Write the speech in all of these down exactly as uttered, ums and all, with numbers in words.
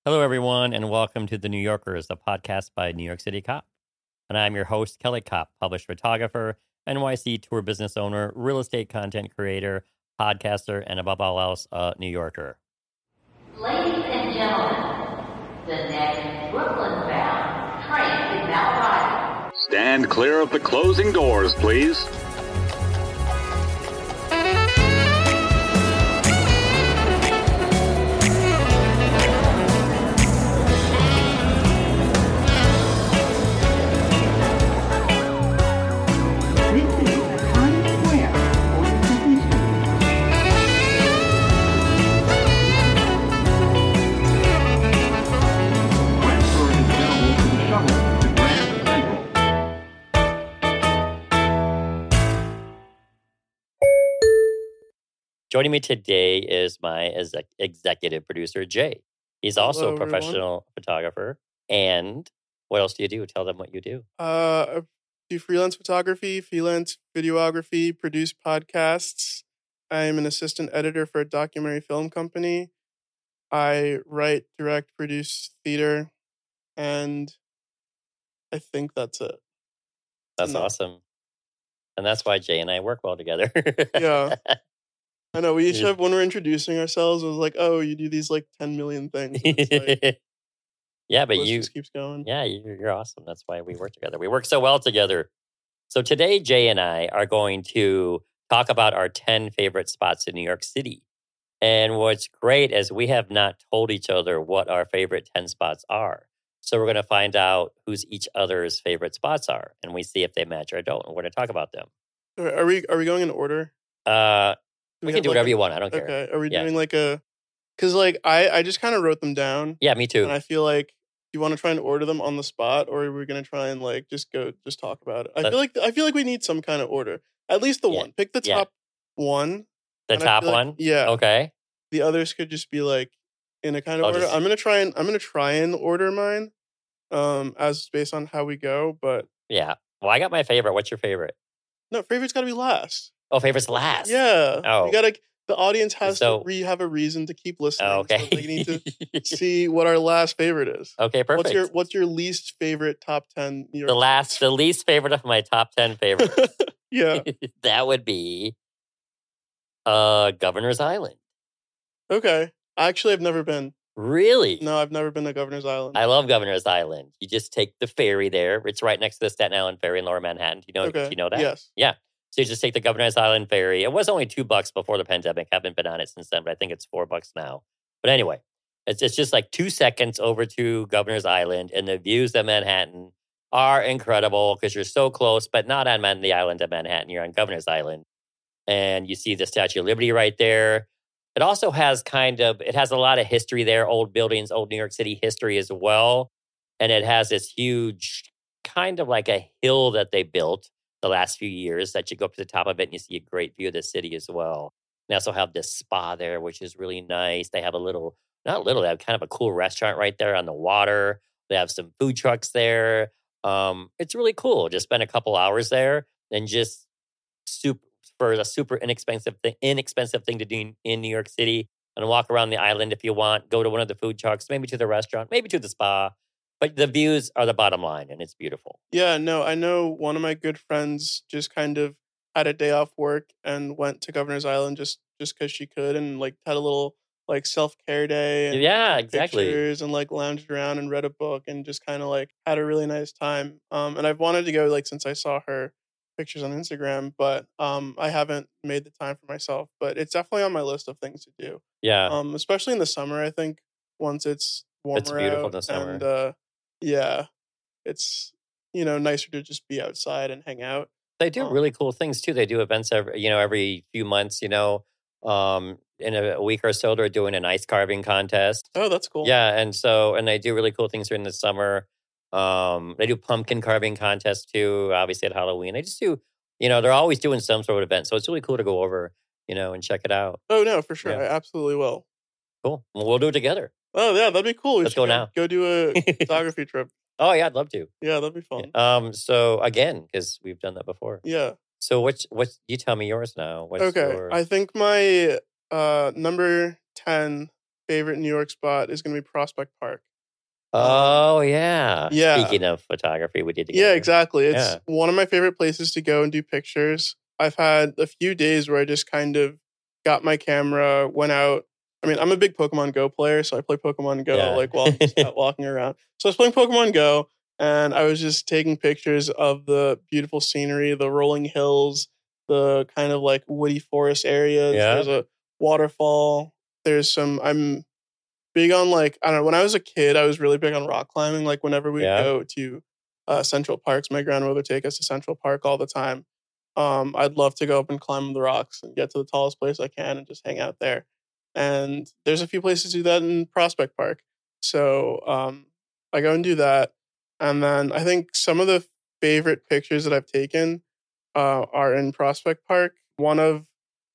Hello, everyone, and welcome to The New Yorkers, a podcast by New York City Cop. And I'm your host, Kelly Kopp, published photographer, N Y C tour business owner, real estate content creator, podcaster, and above all else, a New Yorker. Ladies and gentlemen, the next Brooklyn-bound train is now arriving. Stand clear of the closing doors, please. Joining me today is my exec- executive producer, Jay. He's also Hello, a professional photographer. And what else do you do? Tell them what you do. Uh, I do freelance photography, freelance videography, produce podcasts. I'm an assistant editor for a documentary film company. I write, direct, produce theater, and I think that's it. That's No. awesome. And that's why Jay and I work well together. Yeah. I know, we each Yeah. have, when we're introducing ourselves, it was like, oh, you do these like ten million things. And it's like, yeah, but list you, just keeps going. yeah, you're, you're awesome. That's why we work together. We work so well together. So today, Jay and I are going to talk about our ten favorite spots in New York City. And what's great is we have not told each other what our favorite ten spots are. So we're going to find out who's each other's favorite spots are. And we see if they match or don't. And we're going to talk about them. Are are we are we going in order? Uh, Do we can have, do like, whatever a- you want. I don't care. Okay. Are we Yeah. doing like a? Because like I I just kind of wrote them down. Yeah, me too. And I feel like, do you want to try and order them on the spot, or are we going to try and like just go, just talk about it? I Let- feel like I feel like we need some kind of order. At least the Yeah, one. Pick the yeah. top one. The and I top feel like- one? yeah. Okay. The others could just be like in a kind of I'll order. just- I'm gonna try and I'm gonna try and order mine, um, as based on how we go. But Yeah. Well, I got my favorite. What's your favorite? no, favorite's got to be last. Oh, favorite's last. Yeah. Oh. You gotta. The audience has So- to re have a reason to keep listening. Oh, okay. So they need to see what our last favorite is. Okay, perfect. What's your What's your least favorite top ten New York? the last, the least favorite of my top ten favorites. Yeah. that would be uh Governor's Island. Okay. Actually, I've never been. Really? No, I've never been to Governor's Island. I love Governor's Island. You just take the ferry there. It's right next to the Staten Island Ferry in Lower Manhattan. Do you know? okay. Do you know that? Yes. Yeah. So you just take the Governor's Island Ferry. It was only two bucks before the pandemic. Haven't been on it since then, but I think it's four bucks now. But anyway, it's it's just like two seconds over to Governor's Island, and the views of Manhattan are incredible because you're so close, but not on Man- the island of Manhattan. You're on Governor's Island, and you see the Statue of Liberty right there. It also has kind of, it has a lot of history there, old buildings, old New York City history as well. And it has this huge, kind of like a hill that they built the last few years that you go up to the top of it and you see a great view of the city as well. They also have this spa there, which is really nice. They have a little, not little, they have kind of a cool restaurant right there on the water. They have some food trucks there. Um, it's really cool. Just spend a couple hours there and just super, for a super inexpensive thing, inexpensive thing to do in, in New York City, and walk around the island if you want. Go to one of the food trucks, maybe to the restaurant, maybe to the spa. But the views are the bottom line, and it's beautiful. Yeah. No, I know one of my good friends just kind of had a day off work and went to Governor's Island just just because she could, and like had a little like self care day. And Yeah, took exactly. Pictures and like lounged around and read a book and just kind of like had a really nice time. Um, and I've wanted to go like since I saw her pictures on Instagram, but um, I haven't made the time for myself. But it's definitely on my list of things to do. Yeah, Um, especially in the summer. I think once it's warmer It's beautiful out in the summer. and uh, yeah, it's you know nicer to just be outside and hang out. they do um, really cool things too. They do events every, you know, every few months. You know, um, in a, a week or so, they're doing an ice carving contest. Oh, that's cool. Yeah, and so and they do really cool things during the summer. Um, they do pumpkin carving contests too. Obviously at Halloween, they just do. You know, they're always doing some sort of event, so it's really cool to go over. You know, and check it out. Oh no, for sure. Yeah. I absolutely will. Cool. Well, we'll do it together. Oh yeah, that'd be cool. We Let's should go now. Go do a photography trip. Oh yeah, I'd love to. Yeah, that'd be fun. Um. So again, because we've done that before. Yeah. So what's what's you tell me yours now? What's Okay. your- I think my uh number ten favorite New York spot is going to be Prospect Park. Oh, yeah. yeah. Speaking of photography, we did together. Yeah, exactly. It's Yeah. one of my favorite places to go and do pictures. I've had a few days where I just kind of got my camera, went out. I mean, I'm a big Pokemon Go player, so I play Pokemon Go Yeah. like while I'm just out walking around. So I was playing Pokemon Go, and I was just taking pictures of the beautiful scenery, the rolling hills, the kind of like woody forest areas. Yeah. There's a waterfall. There's some. I'm big on like I don't know. When I was a kid, I was really big on rock climbing. Like whenever we Yeah. go to uh, Central Parks, my grandmother would take us to Central Park all the time. Um, I'd love to go up and climb the rocks and get to the tallest place I can and just hang out there. And there's a few places to do that in Prospect Park. So um, I go and do that. And then I think some of the favorite pictures that I've taken uh, are in Prospect Park. One of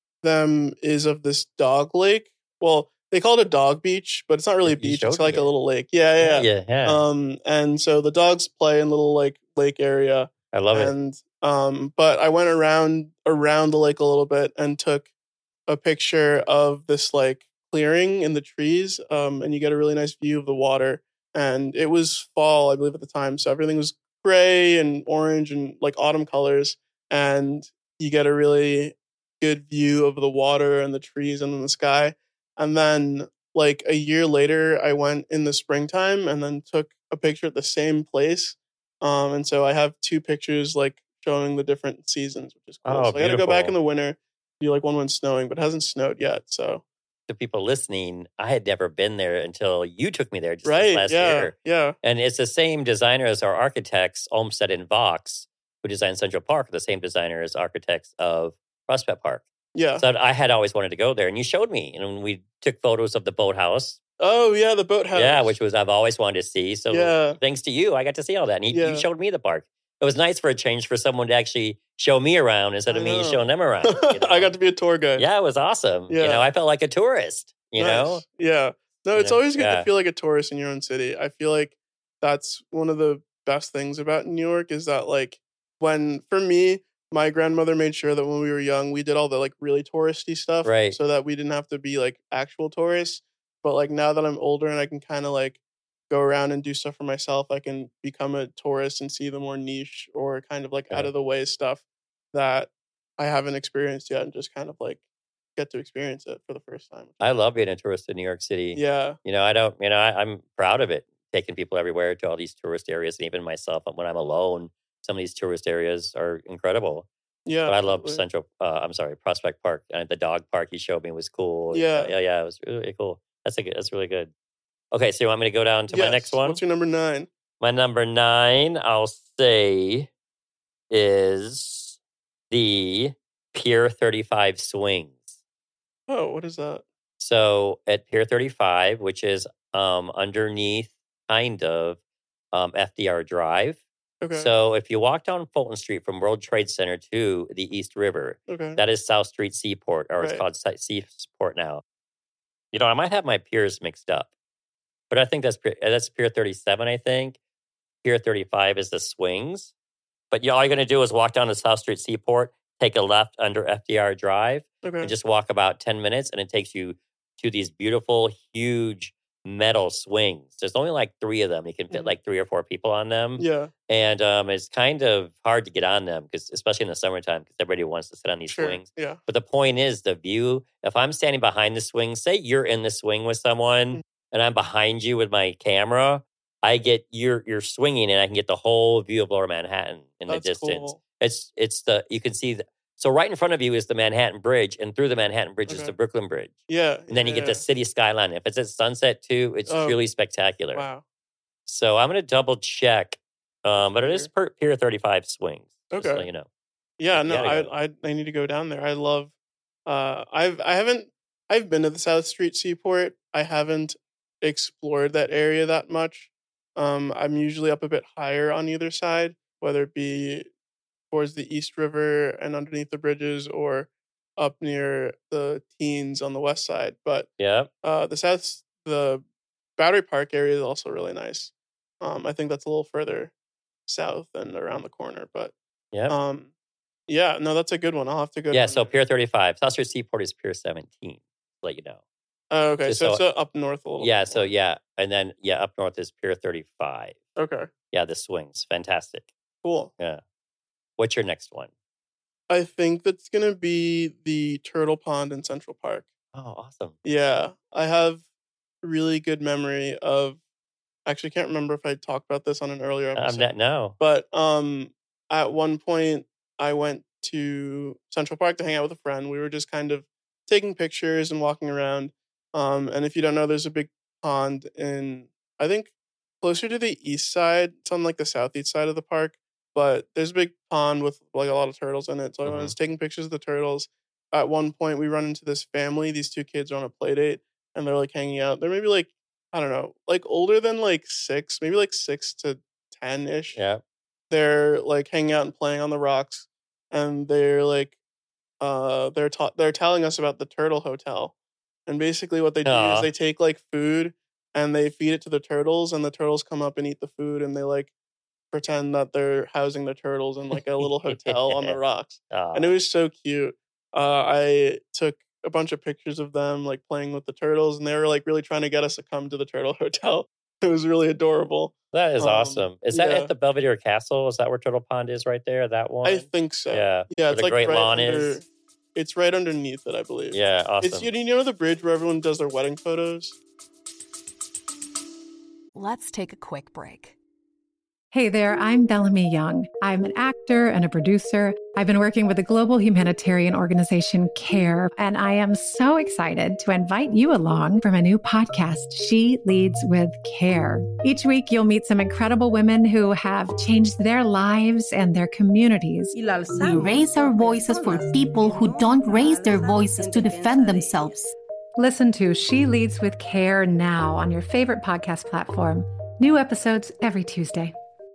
them is of this dog lake. Well, they call it a dog beach, but it's not really a You beach. showed It's like me a it. little lake. Yeah, yeah. Yeah, yeah. Um, and so the dogs play in little like lake area. I love it. And um, but I went around around the lake a little bit and took a picture of this like clearing in the trees. Um, and you get a really nice view of the water. And it was fall, I believe, at the time, so everything was gray and orange and like autumn colors. And you get a really good view of the water and the trees and then the sky. And then like a year later, I went in the springtime and then took a picture at the same place. Um, and so I have two pictures like showing the different seasons, which is cool. Oh, so I got to go back beautiful. in the winter, do like one when it's snowing, but it hasn't snowed yet. So To people listening, I had never been there until you took me there just this right, last yeah, year. yeah, And it's the same designer as our architects, Olmsted and Vox, who designed Central Park, the same designer as architects of Prospect Park. yeah. So I had always wanted to go there, and you showed me. And we took photos of the boathouse. Oh yeah, the boathouse. Yeah, which was I've always wanted to see. So Yeah. thanks to you, I got to see all that. And he, Yeah. you showed me the park. It was nice for a change for someone to actually show me around instead of I me know. showing them around. you know? I got to be a tour guide. Yeah, it was awesome. You Yeah. know, I felt like a tourist. You Nice. know, Yeah. No, You it's know, always good yeah. to feel like a tourist in your own city. I feel like that's one of the best things about New York is that like when for me, my grandmother made sure that when we were young, we did all the like really touristy stuff. Right. So that we didn't have to be like actual tourists. But like now that I'm older and I can kind of like go around and do stuff for myself, I can become a tourist and see the more niche or kind of like Yeah. out of the way stuff that I haven't experienced yet and just kind of like get to experience it for the first time. I love being a tourist in New York City. Yeah. You know, I don't, you know, I, I'm proud of it, taking people everywhere to all these tourist areas. And even myself, when I'm alone, some of these tourist areas are incredible. Yeah. But I love absolutely. Central, uh, I'm sorry, Prospect Park. And the dog park you showed me was cool. Yeah. Yeah, yeah, it was really cool. That's a good, that's really good. Okay, so you want me to go down to my Yes. next one? What's your number nine? My number nine, I'll say, is the Pier thirty-five swings. Oh, what is that? So at Pier thirty-five, which is um, underneath kind of um, F D R Drive. Okay. So if you walk down Fulton Street from World Trade Center to the East River, okay. that is South Street Seaport, or it's Right. called Si- Seaport now. You know, I might have my piers mixed up, but I think that's Pier- that's Pier thirty-seven, I think. Pier thirty-five is the swings. But you, all you're going to do is walk down to South Street Seaport, take a left under F D R Drive, okay. and just walk about ten minutes, and it takes you to these beautiful, huge metal swings. There's only like three of them. You can fit Mhm. like three or four people on them. yeah. And um, it's kind of hard to get on them, because especially in the summertime, because everybody wants to sit on these Sure. swings. Yeah. But the point is the view. If I'm standing behind the swing, say you're in the swing with someone, Mhm. and I'm behind you with my camera, I get you're you're swinging, and I can get the whole view of Lower Manhattan in That's the distance. cool. It's it's the you can see the, so right in front of you is the Manhattan Bridge, and through the Manhattan Bridge is Okay. the Brooklyn Bridge, Yeah. and then you yeah, get the city skyline. If it's at sunset too, it's Oh. truly spectacular. Wow. So I'm gonna double check, um, but it is per, Pier thirty-five swings. Just to Okay. let you know. Yeah. You No, gotta I, go. I I need to go down there. I love. Uh, I've I haven't I've been to the South Street Seaport. I haven't explored that area that much. Um, I'm usually up a bit higher on either side, whether it be towards the East River and underneath the bridges, or up near the Teens on the west side. But Yeah. uh, the South, the Battery Park area is also really nice. Um, I think that's a little further south and around the corner, but Yeah. um, yeah, no, that's a good one. I'll have to go. Yeah. down So there. Pier thirty-five, South Street Seaport is Pier seventeen. To let you know. Oh, okay. Just So, so- it's uh, up north a little Yeah, bit so more. yeah. And then, yeah, up north is Pier thirty-five. Okay, Yeah, the swings. Fantastic. cool. Yeah. What's your next one? I think that's going to be the Turtle Pond in Central Park. Oh, awesome. Yeah, I have really good memory of. Actually, can't remember if I talked about this on an earlier I'm episode. not, no. But um, at one point, I went to Central Park to hang out with a friend. We were just kind of taking pictures and walking around. Um, and if you don't know, there's a big pond in, I think, closer to the east side. It's on like the southeast side of the park. But there's a big pond with like a lot of turtles in it. So I Mhm. was taking pictures of the turtles. At one point, we run into this family. These two kids are on a play date, and they're like hanging out. They're maybe like, I don't know, like older than like six, maybe like six to ten ish. Yeah. They're like hanging out and playing on the rocks, and they're like, uh, they're ta- they're telling us about the Turtle Hotel, and basically what they do Aw. is they take like food and they feed it to the turtles, and the turtles come up and eat the food, and they like pretend that they're housing the turtles in like a little hotel on the rocks, Aw. and it was so cute. Uh, I took a bunch of pictures of them like playing with the turtles, and they were like really trying to get us to come to the Turtle Hotel. It was really adorable. That is um, awesome. Is that yeah. at the Belvedere Castle? Is that where Turtle Pond is right there? That one? I think so. Yeah. Yeah, Where it's the like Great right Lawn under, is? It's right underneath it, I believe. Yeah, awesome. It's you you know the bridge where everyone does their wedding photos? Let's take a quick break. Hey there, I'm Bellamy Young. I'm an actor and a producer. I've been working with the global humanitarian organization CARE, and I am so excited to invite you along for my new podcast, She Leads with CARE. Each week, you'll meet some incredible women who have changed their lives and their communities. We raise our voices for people who don't raise their voices to defend themselves. Listen to She Leads with CARE now on your favorite podcast platform. New episodes every Tuesday.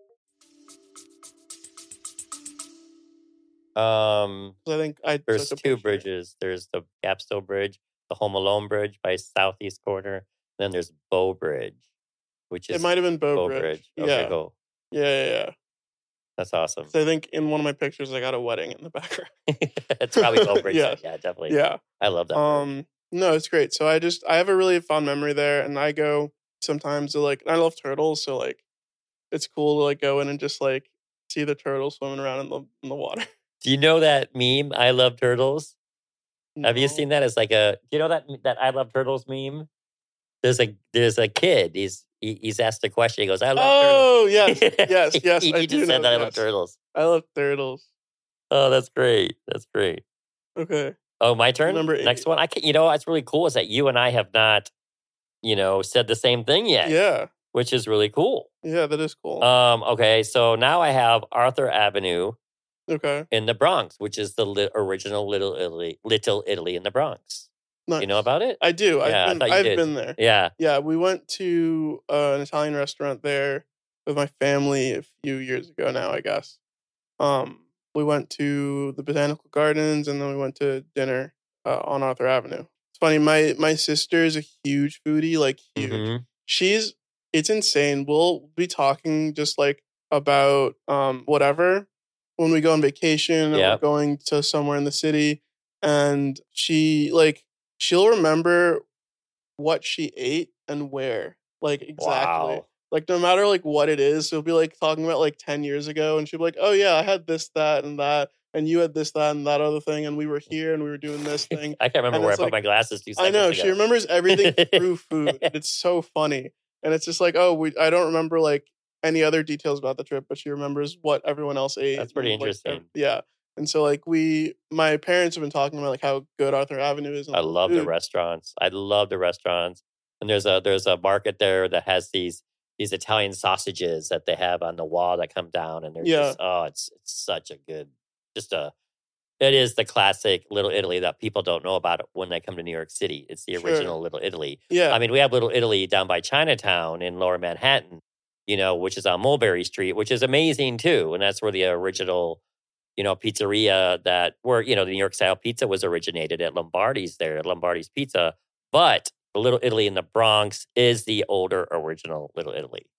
Um, So I think I there's took a two picture. bridges. There's the Gapstone Bridge, the Home Alone Bridge by southeast corner. Then there's Bow Bridge, which is It might have been Bow, Bow Bridge. Bridge. Okay, Yeah. cool. yeah, yeah, yeah. That's awesome. So I think in one of my pictures, I got a wedding in the background. It's probably Bow Bridge. Yeah. Yeah, definitely. Yeah. I love that. bridge. Um, no, it's great. So I just I have a really fond memory there, and I go sometimes to like I love turtles, so like it's cool to like go in and just like see the turtles swimming around in the in the water. Do you know that meme? I love turtles. Have you No. seen that? It's like a. Do you know that that I love turtles meme? There's a there's a kid. He's he, he's asked a question. He goes, "I love Oh yes, turtles." yes, yes. he I he do just said know, that I love yes. turtles. I love turtles. Oh, that's great. That's great. Okay. Oh, my turn. Number eight. Next one. I can. You know what's really cool is that you and I have not, you know, said the same thing yet. Yeah. Which is really cool. Yeah, that is cool. Um. Okay. So now I have Arthur Avenue okay. in the Bronx, which is the li- original Little Italy, Little Italy in the Bronx. Nice. You know about it? I do. I've Yeah, I been thought you I've did. been there. Yeah. Yeah, we went to uh, an Italian restaurant there with my family a few years ago now, I guess. Um, we went to the Botanical Gardens, and then we went to dinner uh, on Arthur Avenue. It's funny, my my sister is a huge foodie, like huge. Mhm. She's it's insane. We'll be talking just like about um whatever when we go on vacation or Yep. we're going to somewhere in the city, and she like she'll remember what she ate and where, like exactly. Wow. Like no matter like what it is, she'll be like talking about like ten years ago, and she'll be like, "Oh yeah, I had this, that, and that, and you had this, that, and that other thing, and we were here and we were doing this thing." I can't remember And where I it's put like- my glasses two I seconds know ago. she remembers everything through food. It's so funny, and it's just like, oh, we I don't remember like any other details about the trip, but she remembers what everyone else ate. That's pretty and, like, interesting. ev- yeah, and so like we, my parents have been talking about like how good Arthur Avenue is. and I all the love the food. restaurants. I love the restaurants. And there's a there's a market there that has these these Italian sausages that they have on the wall that come down, and they're Yeah. just oh, it's it's such a good, just a. It is the classic Little Italy that people don't know about it when they come to New York City. It's the Sure. original Little Italy. Yeah, I mean, we have Little Italy down by Chinatown in Lower Manhattan, you know, which is on Mulberry Street, which is amazing too. And that's where the original, you know, pizzeria that where, you know, the New York style pizza was originated at Lombardi's there, at Lombardi's Pizza. But the Little Italy in the Bronx is the older original Little Italy.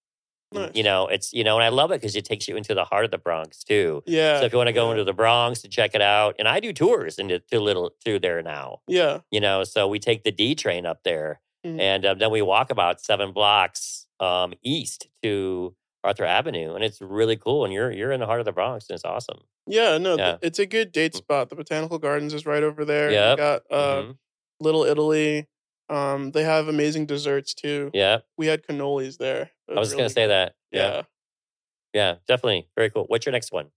Nice. You know, it's, you know, and I love it because it takes you into the heart of the Bronx too. Yeah. So if you want to go yeah. into the Bronx to check it out, and I do tours into to little to there now, Yeah. you know, so we take the D train up there, Mhm. and um, then we walk about seven blocks um, east to Arthur Avenue, and it's really cool. And you're you're in the heart of the Bronx, and it's awesome. Yeah, no, th- Yeah. it's a good date spot. The Botanical Gardens is right over there. You Yep. got uh, Mhm. Little Italy. Um, they have amazing desserts too. Yeah, We had cannolis there. It I was really going to say good. that. Yeah. Yeah. yeah, definitely very cool. What's your next one?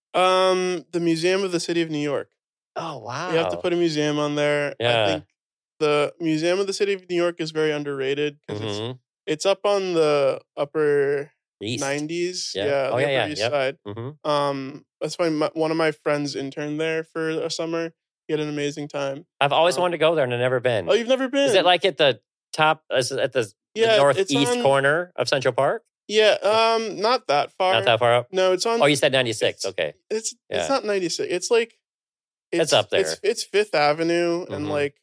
Um, the Museum of the City of New York. Oh wow, We have to put a museum on there. Yeah. I think the Museum of the City of New York is very underrated because it's Mhm. it's up on the upper East. nineties. Yeah. Yeah, Oh, the yeah, Upper yeah, East yep. Side. Mhm. Um, that's why my, one of my friends interned there for a summer. He had an amazing time. I've always Um, wanted to go there and I've never been. Oh, you've never been? Is it like at the top, is it at the, the Yeah, it's northeast on- corner of Central Park? Yeah, um, not that far. Not that far up? No, it's on. Oh, you said ninety-six. it's- Okay. It's Yeah. it's not ninety-six. It's like It's up there. It's it's Fifth Avenue and Mhm. like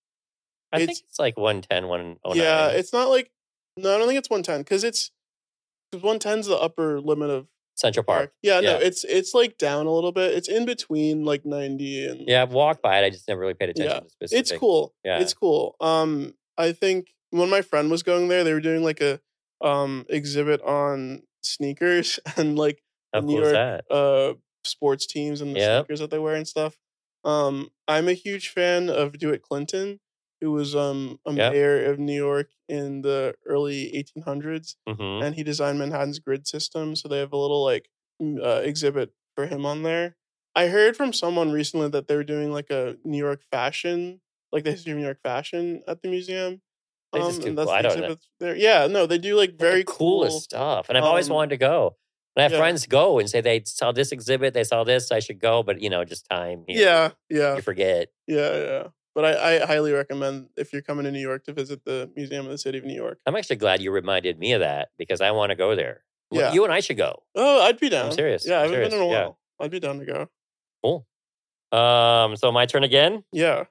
I It's- think it's like one ten, one oh nine. yeah, it's not like no, I don't think it's one ten because it's because one ten's the upper limit of Central Park. park. Yeah, no, Yeah. it's it's like down a little bit. It's in between like ninety and Yeah, I've walked by it. I just never really paid attention Yeah. to specific. it's cool. Yeah. It's cool. Um, I think when my friend was going there, they were doing like a um exhibit on sneakers and like How New cool is York that? uh sports teams and the Yep. sneakers that they wear and stuff. Um, I'm a huge fan of Dewitt Clinton, who was um a Yep. mayor of New York in the early eighteen hundreds, hmm and he designed Manhattan's grid system. So they have a little like m- uh, exhibit for him on there. I heard from someone recently that they were doing like a New York fashion, like the history of New York fashion at the museum. They just do and that's cool- I the don't know. exhibit there. Yeah, no, they do like very the coolest cool. stuff. And I've always um, wanted to go. And I have yeah. friends go and say they saw this exhibit, they saw this, I should go, but you know, just time. You, Yeah, yeah, You forget. yeah, yeah. But I, I highly recommend if you're coming to New York to visit the Museum of the City of New York. I'm actually glad you reminded me of that because I want to go there. Well, Yeah. You and I should go. Oh, I'd be down. serious. Yeah, I I'm haven't been in a serious. Yeah. while. I'd be down to go. Cool. Um, so my turn again. Yeah.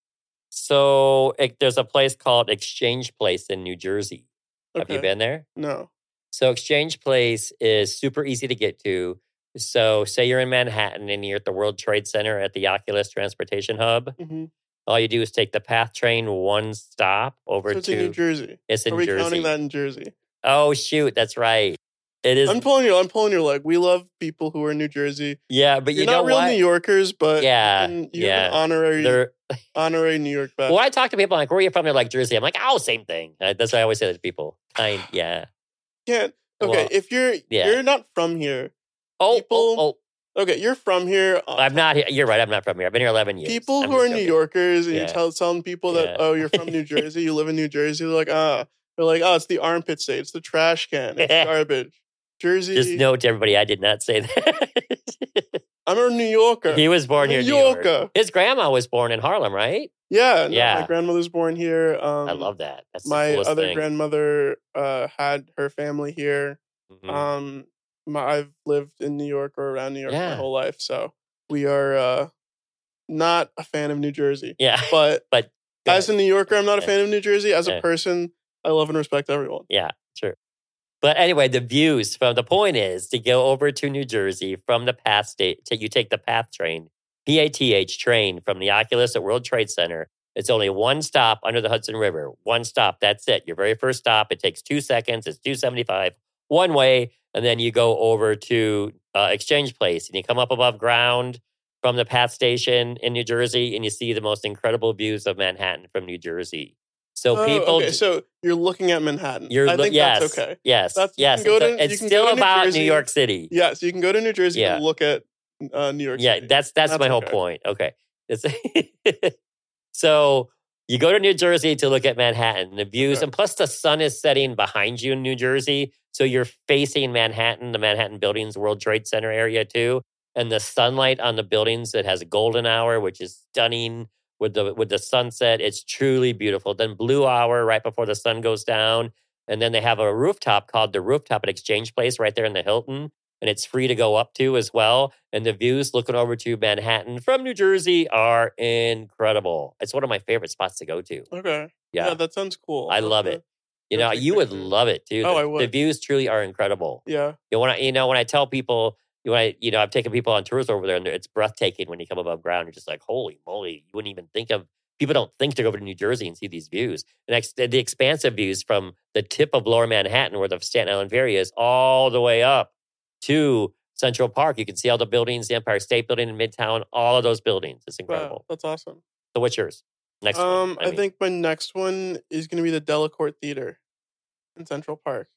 So it, there's a place called Exchange Place in New Jersey. Have you Okay. been there? No. So Exchange Place is super easy to get to. So say you're in Manhattan and you're at the World Trade Center at the Oculus Transportation Hub. hmm All you do is take the PATH train one stop over So it's to in New Jersey. it's in Are we Jersey. counting that in Jersey? Oh shoot, that's right. It is. I'm pulling your. I'm pulling your leg. We love people who are in New Jersey. yeah, but You're you know not real what? New Yorkers, but Yeah, you, can, you yeah. have an honorary They're, honorary New York badge. when I talk to people, I'm like, where are you from? They're like Jersey. I'm like, oh, same thing. Uh, That's what I always say to people. Kind, yeah. Can't. Okay, Well, if you're yeah. you're not from here. Oh, People- oh, Okay, you're from here. oh, I'm not here. You're right. I'm not from here. I've been here eleven years. People I'm who just are New joking. Yorkers and Yeah. you tell telling people that Yeah. oh you're from New Jersey, you live in New Jersey. They're like ah, they're like oh it's the armpit state, it's the trash can, it's garbage. Jersey. Just note to everybody, I did not say that. I'm a New Yorker. he was born New here in New York. Yorker. His grandma was born in Harlem, right? Yeah, no, Yeah. My grandmother's born here. Um, I love that. That's the my coolest other thing. grandmother uh, had her family here. Mhm. Um, my I've lived in New York or around New York Yeah. my whole life, so we are uh, not a fan of New Jersey. yeah, But but as a New Yorker, I'm not a Yeah. fan of New Jersey. As Yeah. a person, I love and respect everyone. yeah, sure. But anyway, the views from the point is to go over to New Jersey from the PATH state. You take the PATH train, P A T H train from the Oculus at World Trade Center. It's only one stop under the Hudson River. One stop. That's it. Your very first stop. It takes two seconds. It's two seventy-five one way, and then you go over to uh, Exchange Place, and you come up above ground from the PATH station in New Jersey, and you see the most incredible views of Manhattan from New Jersey. So Oh, people, okay, so you're looking at Manhattan. you're I look- think yes, that's okay. yes, That's- you yes. can go It's, a- to- you it's can still go to New about Jersey. New York City. Yeah, so you can go to New Jersey Yeah. and look at uh, New York Yeah, City. that's that's, That's my whole okay. point. Okay. It's- so you go to New Jersey to look at Manhattan, the views, Okay. and plus the sun is setting behind you in New Jersey. So you're facing Manhattan, the Manhattan Buildings, World Trade Center area too. And the sunlight on the buildings, it has a golden hour, which is stunning with the with the sunset. It's truly beautiful. Then blue hour right before the sun goes down. And then they have a rooftop called the Rooftop at Exchange Place right there in the Hilton. And it's free to go up to as well. And the views looking over to Manhattan from New Jersey are incredible. It's one of my favorite spots to go to. Okay. Yeah. Yeah, that sounds cool. I I'll love have it. to- You Go know, take you would pictures. love it too. Oh, the, I The would. views truly are incredible. Yeah. You know, when I, you know, when I tell people, you know, I, you know, I've taken people on tours over there, and it's breathtaking when you come above ground. You're just like, holy moly! You wouldn't even think of. People don't think to go over to New Jersey and see these views. And ex- the expansive views from the tip of Lower Manhattan, where the Staten Island Ferry is, all the way up to Central Park. You can see all the buildings, the Empire State Building in Midtown, all of those buildings. It's incredible. Wow, that's awesome. So, what's yours? Next one. Um, I, mean. think my next one is going to be the Delacorte Theater in Central Park.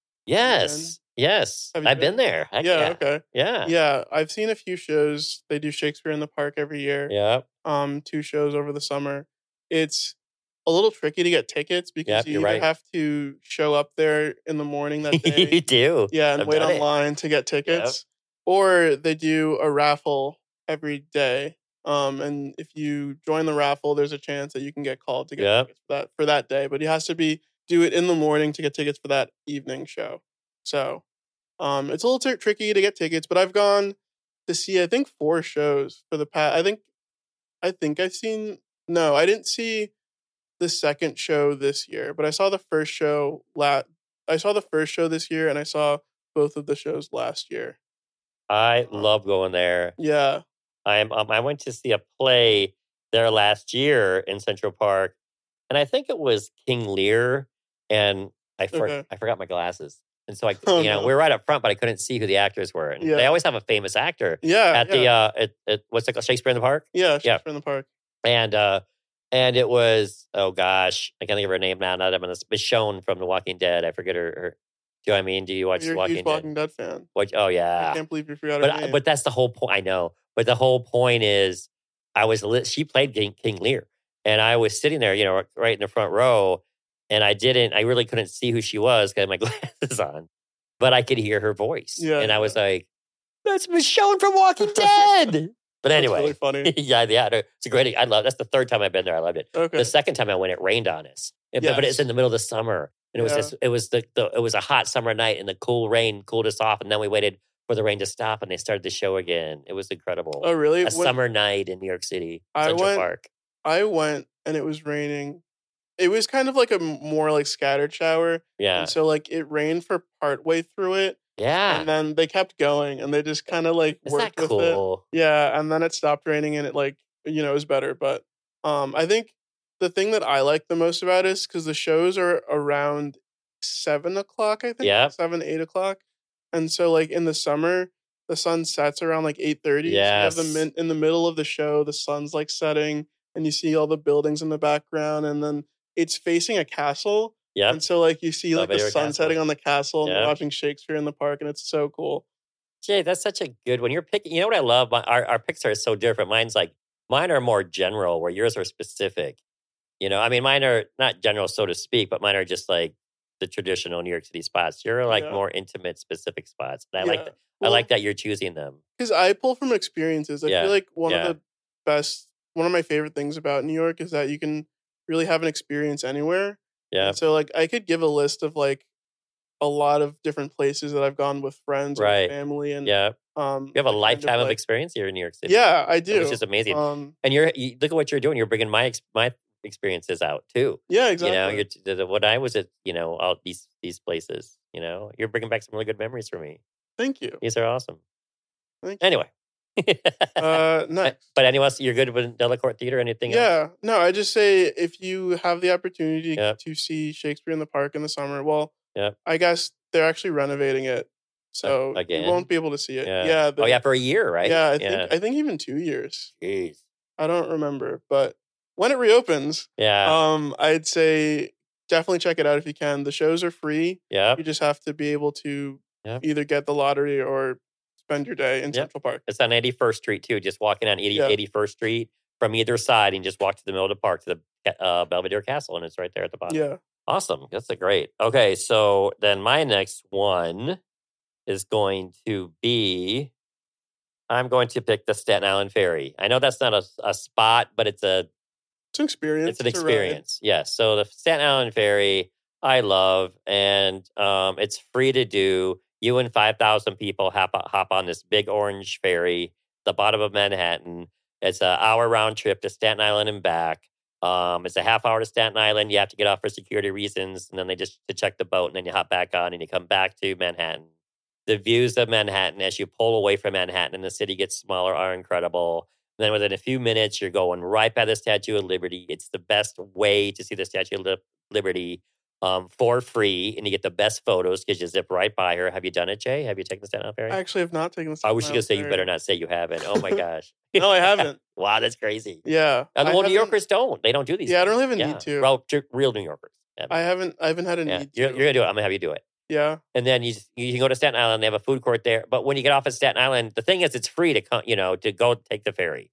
Yes, yes, Have you I've been, been? there. Heck Yeah, yeah, okay. yeah, Yeah, I've seen a few shows. They do Shakespeare in the Park every year. yeah. Um, two shows over the summer. It's a little tricky to get tickets because Yep, you you're either right. have to show up there in the morning that day. You do. Yeah, and I've wait done it. online to get tickets. Or they do a raffle every day. Um, and if you join the raffle, there's a chance that you can get called to get Yep. tickets for that for that day. But it has to be do it in the morning to get tickets for that evening show. So um, it's a little t- tricky to get tickets. But I've gone to see I think four shows for the past. I think I think I've seen no, I didn't see the second show this year, but I saw the first show la- I saw the first show this year, and I saw both of the shows last year. I love going there. Yeah. I'm. Um, I went to see a play there last year in Central Park, and I think it was King Lear, and I for, Okay. I forgot my glasses, and so I, Oh, you know, no. we were right up front, but I couldn't see who the actors were. And Yeah. they always have a famous actor Yeah. at yeah. the uh, at, at what's it called, Shakespeare in the Park, yeah, yeah. Shakespeare in the Park. and uh, and it was oh gosh, I can't think of her name now. Now that I'm on this, Michonne from The Walking Dead. I forget her. her do you know what I mean? Do you watch You're a Walking huge Dead? Walking Dead fan. What? Oh yeah. I can't believe you forgot her But name. but that's the whole point. I know. But the whole point is, I was lit. She played King, King Lear, and I was sitting there, you know, right in the front row, and I didn't. I really couldn't see who she was because I had my glasses on, but I could hear her voice, Yeah, and I yeah. was like, "That's Michonne from Walking Dead." But That's anyway, really funny. yeah, yeah, no, it's a great. I love. That's the third time I've been there. I loved it. Okay. The second time I went, it rained on us, It- but Yes. it's in the middle of the summer, and it was Yeah. just, it was the, the it was a hot summer night, and the cool rain cooled us off, and then we waited for the rain to stop, and they started the show again. It was incredible. Oh, really? A When summer night in New York City, I Central went- Park. I went and it was raining. It was kind of like a m- more like scattered shower. Yeah, And so like it rained for part way through it. yeah. And then they kept going and they just kind of like Isn't that worked with it. cool? Yeah, and then it stopped raining and it like you know it was better. But um, I think the thing that I like the most about it is because the shows are around seven o'clock. I think Yep. seven eight o'clock, and so like in the summer the sun sets around like eight thirty. So you have the Yes. min- in the middle of the show the sun's like setting and you see all the buildings in the background and then it's facing a castle. Yep. And so like you see like the Belvedere sun setting Castle. on the castle and Yeah. you're watching Shakespeare in the Park and it's so cool. Jay, that's such a good one. You're picking. You know what I love? My, our our picks are so different. Mine's like mine are more general, where yours are specific. You know, I mean, mine are not general, so to speak, but mine are just like the traditional New York City spots. You're like Yeah. more intimate, specific spots. And I like Yeah. that. I like that you're choosing them. Because I pull from experiences. I Yeah, feel like one yeah. of the best, one of my favorite things about New York is that you can really have an experience anywhere. Yeah, And so like I could give a list of like a lot of different places that I've gone with friends or Right. with family and yeah. um You have a I kind lifetime of like- experience here in New York City. Yeah, I do. which is amazing. Um And you're you, look at what you're doing. You're bringing my ex, my experiences out too. yeah, exactly. You know, you're t- the, the- when I was at you know all these these places. You know, you're bringing back some really good memories for me. Thank you. These are awesome. Thank you. Anyway. Uh next. But anyone else, you're good with Delacorte Theater? Anything else? Yeah, no, I just say if you have the opportunity Yep. to see Shakespeare in the Park in the summer, well, Yep. I guess they're actually renovating it, so again? you won't be able to see it. Yeah. Yeah, oh, the- yeah, for a year, right? yeah. I think I think even two years. Jeez. I don't remember, but when it reopens, Yeah. um, I'd say definitely check it out if you can. The shows are free. yep. You just have to be able to Yep. either get the lottery or spend your day in Yep. Central Park. It's on eighty-first Street too. Just walking on eighty, Yeah. eighty-first Street from either side, and just walk to the middle of the park to the uh, Belvedere Castle, and it's right there at the bottom. Yeah. Awesome. That's a great. Okay, so then my next one is going to be. I'm going to pick the Staten Island Ferry. I know that's not a, a spot, but it's a It's an experience. it's an a ride. experience. Yes. So the Staten Island Ferry, I love, and um, it's free to do. You and five thousand people hop hop on this big orange ferry, the bottom of Manhattan. It's an hour round trip to Staten Island and back. Um, it's a half hour to Staten Island. You have to get off for security reasons, and then they just to check the boat, and then you hop back on, and you come back to Manhattan. The views of Manhattan as you pull away from Manhattan and the city gets smaller are incredible. And then within a few minutes, you're going right by the Statue of Liberty. It's the best way to see the Statue of Li- Liberty um, for free, and you get the best photos because you zip right by her. Have you done it, Jay? Have you taken the Staten Island Ferry? I actually have not taken the I was Staten going to say Island you better Ferry. not say you haven't. Oh my gosh. No, I haven't. Wow, that's crazy. Yeah. And I well, New haven't- Yorkers don't. They don't do these. Yeah, I things. don't have a need to. Well, ju- real New Yorkers. Yeah. I haven't I haven't had a Yeah. need You're, to. you're gonna do it. I'm gonna have you do it. Yeah. And then you just, you can go to Staten Island. They have a food court there. But when you get off at Staten Island, the thing is, it's free to come, you know, to go take the ferry.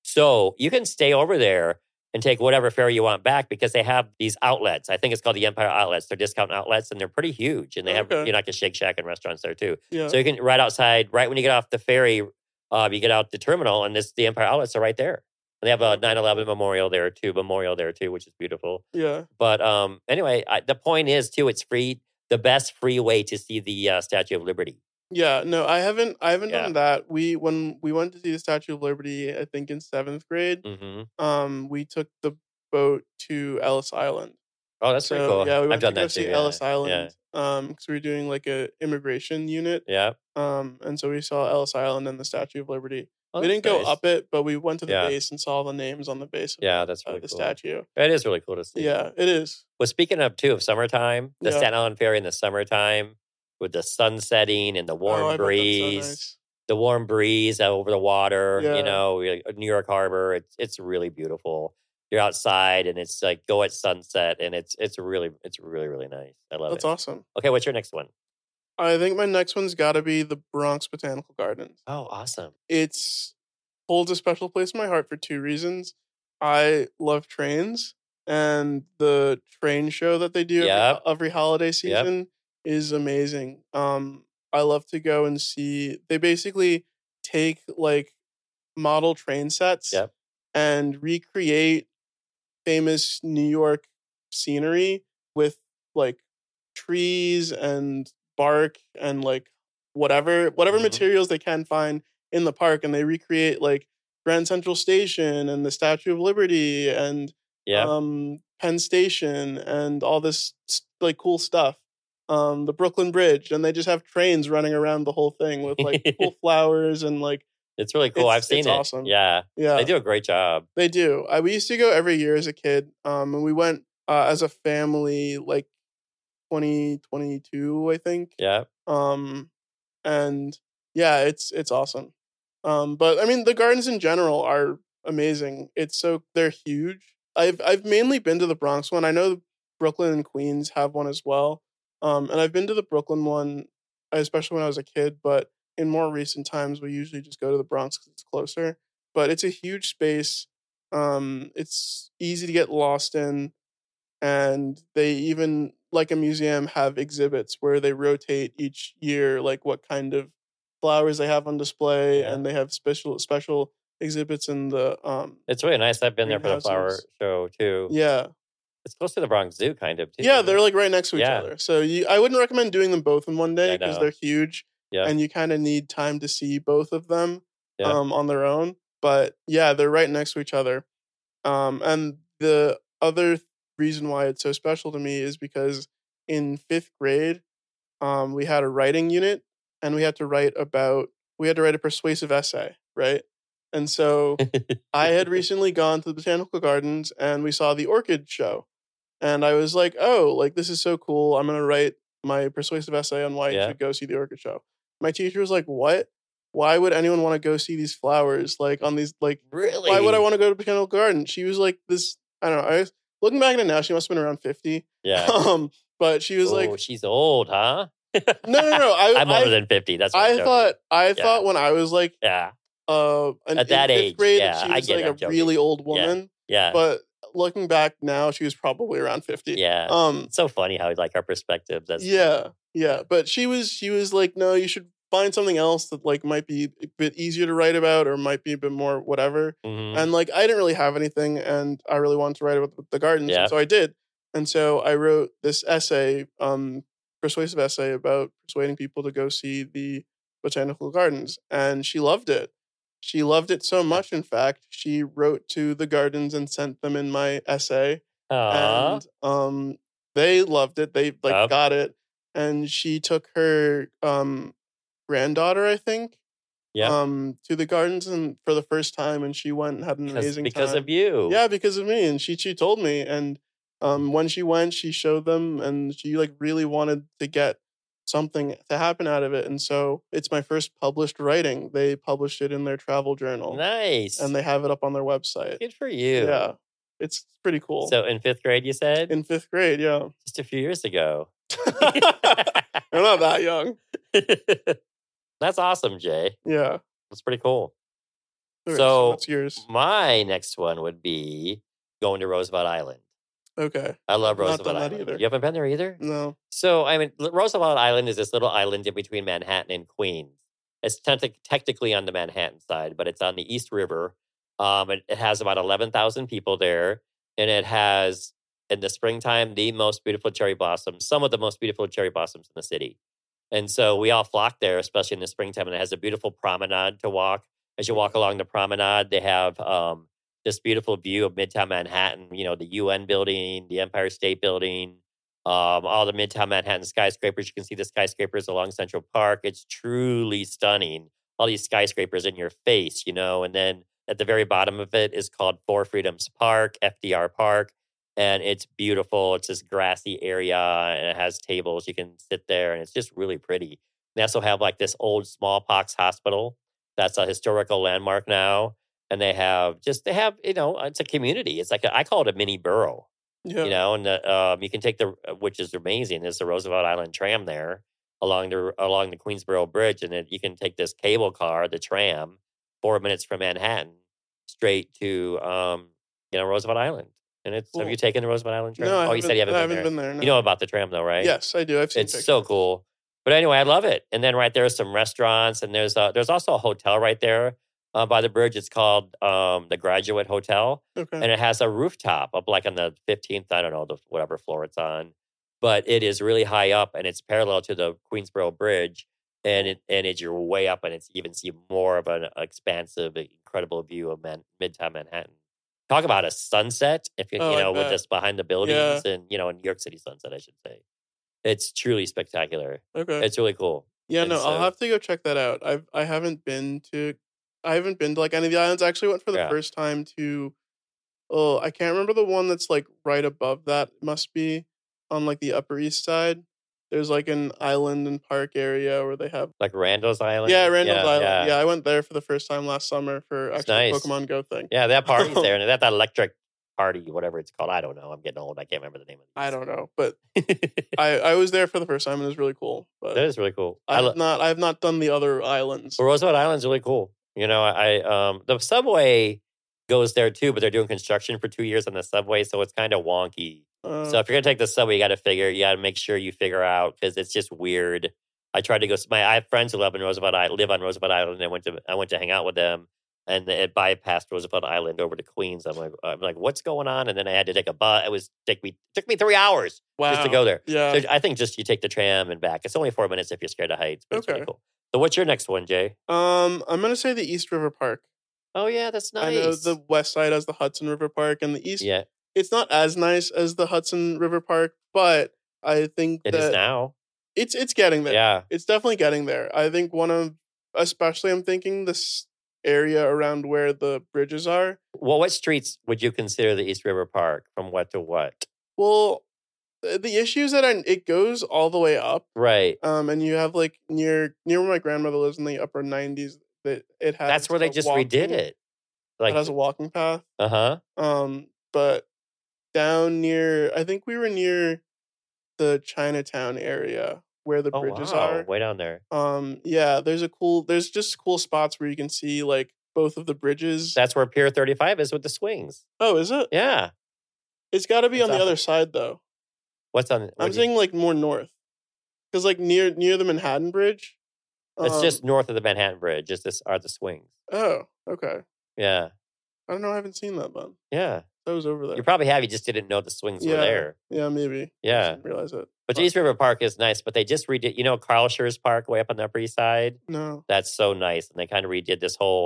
So you can stay over there and take whatever ferry you want back because they have these outlets. I think it's called the Empire Outlets. They're discount outlets, and they're pretty huge. And they have, Okay. you know, like a Shake Shack and restaurants there too. Yeah. So you can right outside, right when you get off the ferry, uh, you get out the terminal, and this the Empire Outlets are right there. And they have a nine eleven memorial there too, memorial there too, which is beautiful. yeah. But um, anyway, I, the point is too, it's free. The best free way to see the uh, Statue of Liberty. Yeah, no, I haven't. I haven't Yeah. done that. We when we went to see the Statue of Liberty, I think in seventh grade. Mm-hmm. Um, we took the boat to Ellis Island. Oh, that's so pretty cool. yeah, we I've went done to go that see too. Ellis yeah. Island. Um, because we were doing like a immigration unit. Yeah. Um, and so we saw Ellis Island and the Statue of Liberty. Oh, we that's didn't go nice. up it, but we went to the Yeah. base and saw the names on the base of Yeah, that's uh, really the cool. statue. It is really cool to see. Yeah, it is. Well, speaking of too of summertime, the Yeah. Staten Island Ferry in the summertime with the sun setting and the warm Oh, I bet that's so breeze, nice. the warm breeze over the water. Yeah. You know, New York Harbor. It's it's really beautiful. You're outside and it's like go at sunset, and it's it's really it's really really nice. I love That's it. awesome. Okay, what's your next one? I think my next one's got to be the Bronx Botanical Gardens. Oh, awesome. It's holds a special place in my heart for two reasons. I love trains, and the train show that they do every, Yep. every holiday season is amazing. Um, I love to go and see. They basically take like model train sets Yep. and recreate famous New York scenery with like trees and bark and like whatever whatever Mhm. materials they can find in the park, and they recreate like Grand Central Station and the Statue of Liberty and Yeah. um Penn Station and all this s- like cool stuff. Um the Brooklyn Bridge, and they just have trains running around the whole thing with like cool flowers and like It's really cool. It's- I've seen it's it. awesome. Yeah. yeah. They do a great job. They do. I, we used to go every year as a kid, um, and we went uh, as a family like twenty twenty-two, I think. Yeah. Um, and yeah, it's it's awesome. Um, but I mean, the gardens in general are amazing. It's so they're huge. I've I've mainly been to the Bronx one. I know Brooklyn and Queens have one as well. Um, and I've been to the Brooklyn one, especially when I was a kid. But in more recent times, we usually just go to the Bronx because it's closer. But it's a huge space. Um, it's easy to get lost in, and they even, like a museum, have exhibits where they rotate each year, like what kind of flowers they have on display, Yeah. and they have special special exhibits in the um. It's really nice. I've been there for the flower Greenhouses. show too. Yeah, It's close to the Bronx Zoo, kind of too. yeah, isn't they're it? like right next to each Yeah. other. So you, I wouldn't recommend doing them both in one day I because know. they're huge, Yeah. and you kind of need time to see both of them Yeah. um on their own. But yeah, they're right next to each other. Um, and the other reason why it's so special to me is because in fifth grade, um, we had a writing unit, and we had to write about we had to write a persuasive essay, right? And so I had recently gone to the botanical gardens, and we saw the orchid show, and I was like, "Oh, like this is so cool! I'm gonna write my persuasive essay on why you Yeah. should go see the orchid show." My teacher was like, "What? Why would anyone want to go see these flowers? Like on these like Really? why would I want to go to botanical garden?" She was like this. I don't know. I was looking back at it now. She must have been around fifty. Yeah. Um, but she was oh, like, she's old, huh? "No, no, no." I, I'm older I, than fifty. That's what I'm I joking. thought I Yeah. thought when I was like Yeah. uh an, At that in fifth age, grade, yeah, that she I was get it, like I'm a joking. really old woman. Yeah. But looking back now, she was probably around fifty. yeah. Um. It's so funny how like our perspectives. That's Yeah. Yeah. But she was she was like, "No, you should find something else that like might be a bit easier to write about, or might be a bit more whatever." Mhm. And like I didn't really have anything, and I really wanted to write about the, the gardens, Yeah. and so I did. And so I wrote this essay, um, persuasive essay about persuading people to go see the botanical gardens, and she loved it. she loved it so much. In fact, she wrote to the Gardens and sent them in my essay. Aww. And um, they loved it. They like Yep. got it. And she took her um, granddaughter, I think, Yeah. um, to the Gardens and for the first time, and she went and had an because amazing because time. of you. Yeah, because of me. And she she told me. And um, when she went, she showed them, and she like really wanted to get something to happen out of it. And so it's my first published writing. They published it in their travel journal, Nice. and they have it up on their website. Good for you. Yeah, it's pretty cool. So in fifth grade, you said? In fifth grade, yeah. Just a few years ago. I'm not that young. That's awesome, Jay. Yeah. That's pretty cool. All right, So- what's yours? My next one would be going to Roosevelt Island. Okay. I love Not Roosevelt done that Island. either. You haven't been there either? No. So, I mean, L- Roosevelt Island is this little island in between Manhattan and Queens. It's te- technically on the Manhattan side, but it's on the East River. Um, it, it has about eleven thousand people there, and it has, in the springtime, the most beautiful cherry blossoms, some of the most beautiful cherry blossoms in the city. And so we all flock there, especially in the springtime, and it has a beautiful promenade to walk. As you walk along the promenade, they have um, this beautiful view of Midtown Manhattan, you know, the U N building, the Empire State Building, um, all the Midtown Manhattan skyscrapers. You can see the skyscrapers along Central Park. It's truly stunning. All these skyscrapers in your face, you know, and then at the very bottom of it is called Four Freedoms Park, F D R Park, and it's beautiful. It's this grassy area, and it has tables. You can sit there, and it's just really pretty. They also have like this old smallpox hospital that's a historical landmark now. And they have just, they have, you know, it's a community. It's like, a, I call it a mini borough, Yeah. you know, and the, um, you can take the, which is amazing, is the Roosevelt Island tram there along the, along the Queensboro Bridge. And then you can take this cable car, the tram, four minutes from Manhattan straight to, um, you know, Roosevelt Island. And it's, have Cool. you taken the Roosevelt Island tram? No, I oh, you said you haven't, I been, there. haven't been there. No. You know about the tram though, right? Yes, I do. I've seen It's pictures. so cool. But anyway, I love it. And then right there are some restaurants, and there's a, there's also a hotel right there uh, by the bridge. It's called um, the Graduate Hotel, Okay. and it has a rooftop up like on the fifteenth, I don't know, the, whatever floor it's on. But it is really high up, and it's parallel to the Queensboro Bridge, and it and it's you're way up, and it's you even see more of an expansive, incredible view of Man, Midtown Manhattan. Talk about a sunset, if you, Oh, you I know, with bet. this behind the buildings, and you know, in New York City sunset, I should say. It's truly spectacular. Okay. It's really cool. Yeah, and no, I'll so- have to go check that out. I've I haven't been to I haven't been to like any of the islands. I actually went for the Yeah. first time to oh, I can't remember the one that's like right above that. It must be on like the Upper East Side. There's like an island and park area where they have Like Randall's Island. Yeah, Randall's Island. Yeah. Yeah. I went there for the first time last summer for It's actually nice. Pokemon Go thing. Yeah, that party's there, and they have that electric party, whatever it's called. I don't know. I'm getting old. I can't remember the name of it. I don't know, but I, I was there for the first time and it was really cool. But That is really cool. I I have lo- not I have not done the other islands. well, Roosevelt Island's really cool. You know, I um the subway goes there too, but they're doing construction for two years on the subway, so it's kind of wonky. Uh, So if you're gonna take the subway, you got to figure, you got to make sure you figure out because it's just weird. I tried to go. My I have friends who live in Roosevelt Island, live on Roosevelt Island, and I went to I went to hang out with them, and it bypassed Roosevelt Island over to Queens. I'm like, I'm like, what's going on? And then I had to take a bus. It was take me took me three hours wow. just to go there. Yeah. So I think just you take the tram and back. It's only four minutes if you're scared of heights, but it's really Okay. cool. So what's your next one, Jay? Um, I'm gonna say the East River Park. Oh yeah, that's nice. I know the West Side has the Hudson River Park, and the East. yeah, It's not as nice as the Hudson River Park, but I think it that is now. it's it's getting there. Yeah, It's definitely getting there. I think one of, especially, I'm thinking this area around where the bridges are. well, what streets would you consider the East River Park? From what to what? Well, the the issue is that I, it goes all the way up. Right. Um, and you have like near near where my grandmother lives in the upper nineties. That it has. That's where they a just walking- redid it. Like, it has a walking path. uh huh. Um, but down near, I think we were near the Chinatown area where the Oh bridges wow, are. way down there. Um, yeah, there's a cool, there's just cool spots where you can see like both of the bridges. That's where Pier thirty-five is with the swings. oh, is it? Yeah. It's got to be It's on the off- other side though. What's on? what I'm do you- saying like more north, because like near near the Manhattan Bridge. it's um, just north of the Manhattan Bridge. Just this are the swings. Oh, okay. Yeah. I don't know. I haven't seen that then. Yeah. I was over there. You probably have. You just didn't know the swings were Yeah. there. yeah, maybe. I Yeah. didn't realize it. But Fuck. East River Park is nice, but they just redid, you know, Carl Schurz Park way up on the Upper East Side? No. That's so nice. And they kind of redid this whole,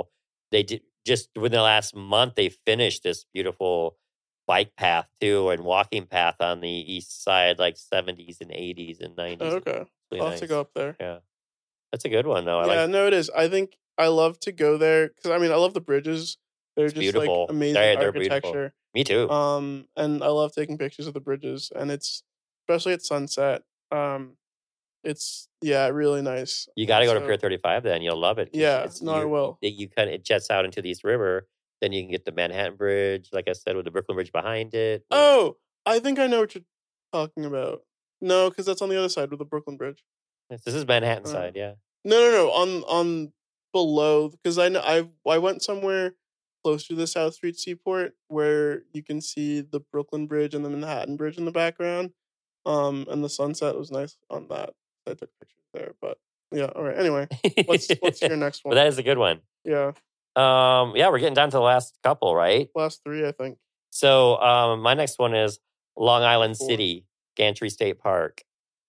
they did just within the last month they finished this beautiful bike path too and walking path on the east side, like seventies and eighties and nineties. Oh, okay. Really I'll nice. have to go up there. Yeah, that's a good one though. I yeah, like no, it is. I think I love to go there because I mean I love the bridges. They're It's just beautiful. like amazing They're- they're beautiful. architecture. me too. Um, and I love taking pictures of the bridges, and it's especially at sunset. Um, it's yeah, really nice. You got to go to So- Pier thirty-five then. You'll love it. 'cause Yeah, it's- no, I you- will. You, you kind of it jets out into the East River. Then you can get the Manhattan Bridge, like I said, with the Brooklyn Bridge behind it. Oh, I think I know what you're talking about. No, because that's on the other side with the Brooklyn Bridge. This is Manhattan Uh, side, yeah. No, no, no. On on below, because I know I I went somewhere close to the South Street Seaport where you can see the Brooklyn Bridge and the Manhattan Bridge in the background. Um, and the sunset was nice on that. I took pictures there, but yeah. All right. Anyway, what's what's your next But one? that is a good one. Yeah, Um, yeah, we're getting down to the last couple, right? last three, I think. So um, my next one is Long Island Four. City, Gantry State Park.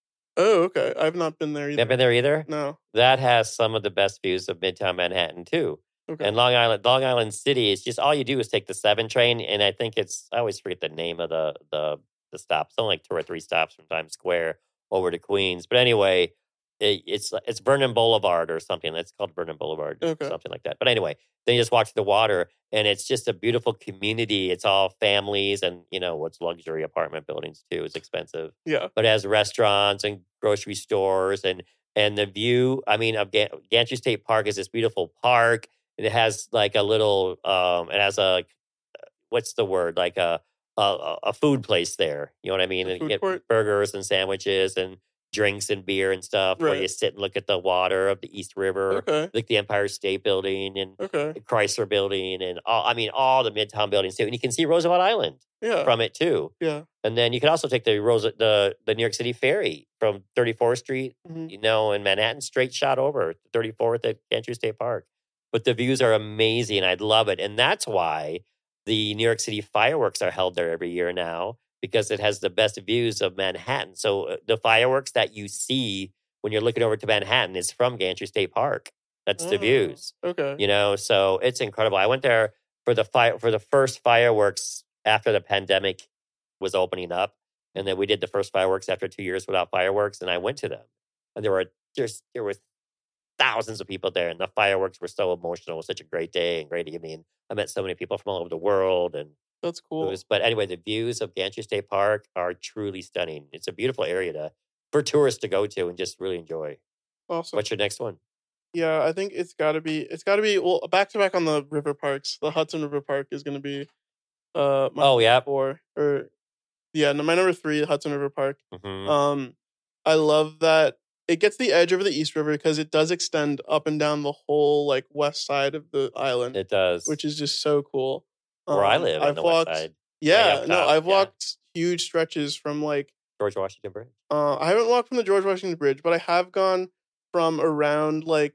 Oh, okay. I've not been there You either. haven't been there either? No. That has some of the best views of Midtown Manhattan too. Okay. And Long Island, Long Island City is just all you do is take the seven train, and I think it's I always forget the name of the the the stop. It's only like two or three stops from Times Square over to Queens. But anyway, it, it's it's Vernon Boulevard or something. It's called Vernon Boulevard, or Okay. something like that. But anyway, then you just walk to the water, and it's just a beautiful community. It's all families, and you know what's luxury apartment buildings too. It's expensive, Yeah. but it has restaurants and grocery stores, and and the view. I mean, of Gan- Gantry State Park is this beautiful park. And it has like a little. Um, it has a what's the word? Like a a, a food place there. You know what I mean? A And you food get court? burgers and sandwiches and drinks and beer and stuff. Where Right. you sit and look at the water of the East River, Okay. like the Empire State Building and Okay. the Chrysler Building, and all. I mean, all the Midtown buildings too. And you can see Roosevelt Island Yeah. from it too. yeah. And then you can also take the Rose the the New York City ferry from thirty-fourth Street, Mhm. you know, in Manhattan, straight shot over thirty-fourth at Gantry State Park. But the views are amazing. I'd love it, and that's why the New York City fireworks are held there every year now, because it has the best views of Manhattan. So uh, the fireworks that you see when you're looking over to Manhattan is from Gantry State Park. That's the Oh, views. Okay. You know, so it's incredible. I went there for the fire for the first fireworks after the pandemic was opening up, and then we did the first fireworks after two years without fireworks, and I went to them, and there were just there were thousands of people there, and the fireworks were so emotional. It was such a great day and great evening. I met so many people from all over the world, and That's it cool. was. But anyway, the views of Gantry State Park are truly stunning. It's a beautiful area to for tourists to go to and just really enjoy. Awesome. What's your next one? Yeah, I think it's got to be. It's got to be. Well, back to back on the river parks. The Hudson River Park is going to be. Uh, my Oh, yeah. four or yeah, no, my number three, Hudson River Park. Mhm. Um, I love that it gets the edge over the East River because it does extend up and down the whole like west side of the island, It does. which is just so cool. where I Um, live on I've the walked, west side, Yeah, up no, top, I've yeah. walked huge stretches from like George Washington Bridge. uh, I haven't walked from the George Washington Bridge, but I have gone from around like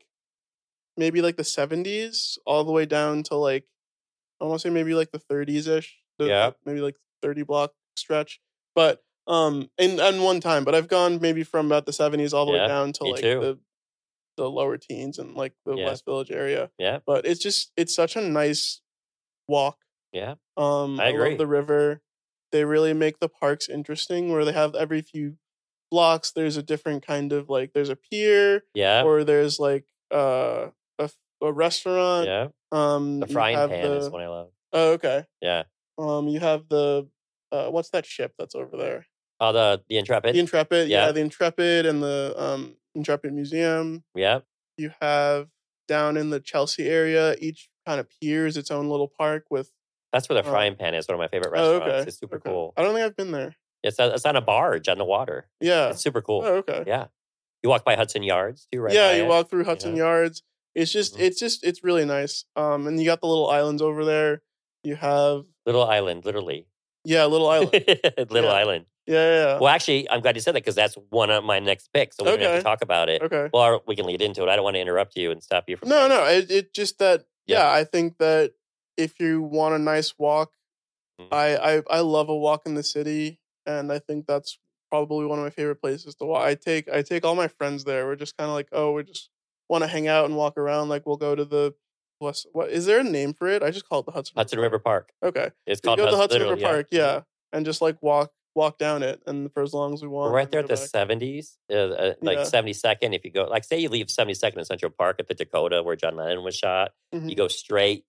maybe like the seventies all the way down to like I want to say maybe like the thirties ish. Yeah. maybe like thirty block stretch. But um, in and one time, but I've gone maybe from about the seventies all the Yeah, way down to me like too. the the lower teens and like the Yeah. West Village area. Yeah, But it's just it's such a nice walk. yeah. Um, I agree. love the river. They really make the parks interesting, where they have every few blocks. There's a different kind of like there's a pier, Yeah, or there's like uh, a a restaurant. yeah. Um, The you frying have pan is the- what I love. Oh, okay. Yeah. Um, you have the uh, what's that ship that's over there? Oh, the the Intrepid. The Intrepid. Yeah, Yeah. the Intrepid and the um Intrepid Museum. yeah, You have down in the Chelsea area, each kind of pier is its own little park with. that's where the Oh. frying pan is. One of my favorite Oh, restaurants. okay. It's super okay. cool. I don't think I've been there. It's a, it's on a barge on the water. Yeah. It's super cool. Oh, okay. Yeah, you walk by Hudson Yards too, right? yeah, by you it. walk through Hudson know? Yards. It's just, Mhm. it's just, it's really nice. Um, and you got the little islands over there. You have, Little island, literally. yeah, little island. Little Yeah. island. Yeah, yeah, yeah. Well, actually, I'm glad you said that because that's one of my next picks. So we're gonna have Okay. to talk about it. Okay. Well, we can lead into it. I don't want to interrupt you and stop you from. No, no, it, it just that, Yeah. yeah. I think that if you want a nice walk, Mhm. I, I, I love a walk in the city. And I think that's probably one of my favorite places to walk. I take, I take all my friends there. We're just kind of like, oh, we just want to hang out and walk around. Like we'll go to the West, what is there a name for it? I just call it the Hudson Hudson River Park. Okay. It's So called you go to the Hudson, Hudson River literally, Park, yeah. and just like walk walk down it, and for as long as we want. We're right and there go at the back. seventies, uh, uh, like Yeah. seventy-second. If you go, like, say you leave seventy-second in Central Park at the Dakota where John Lennon was shot, Mhm. you go straight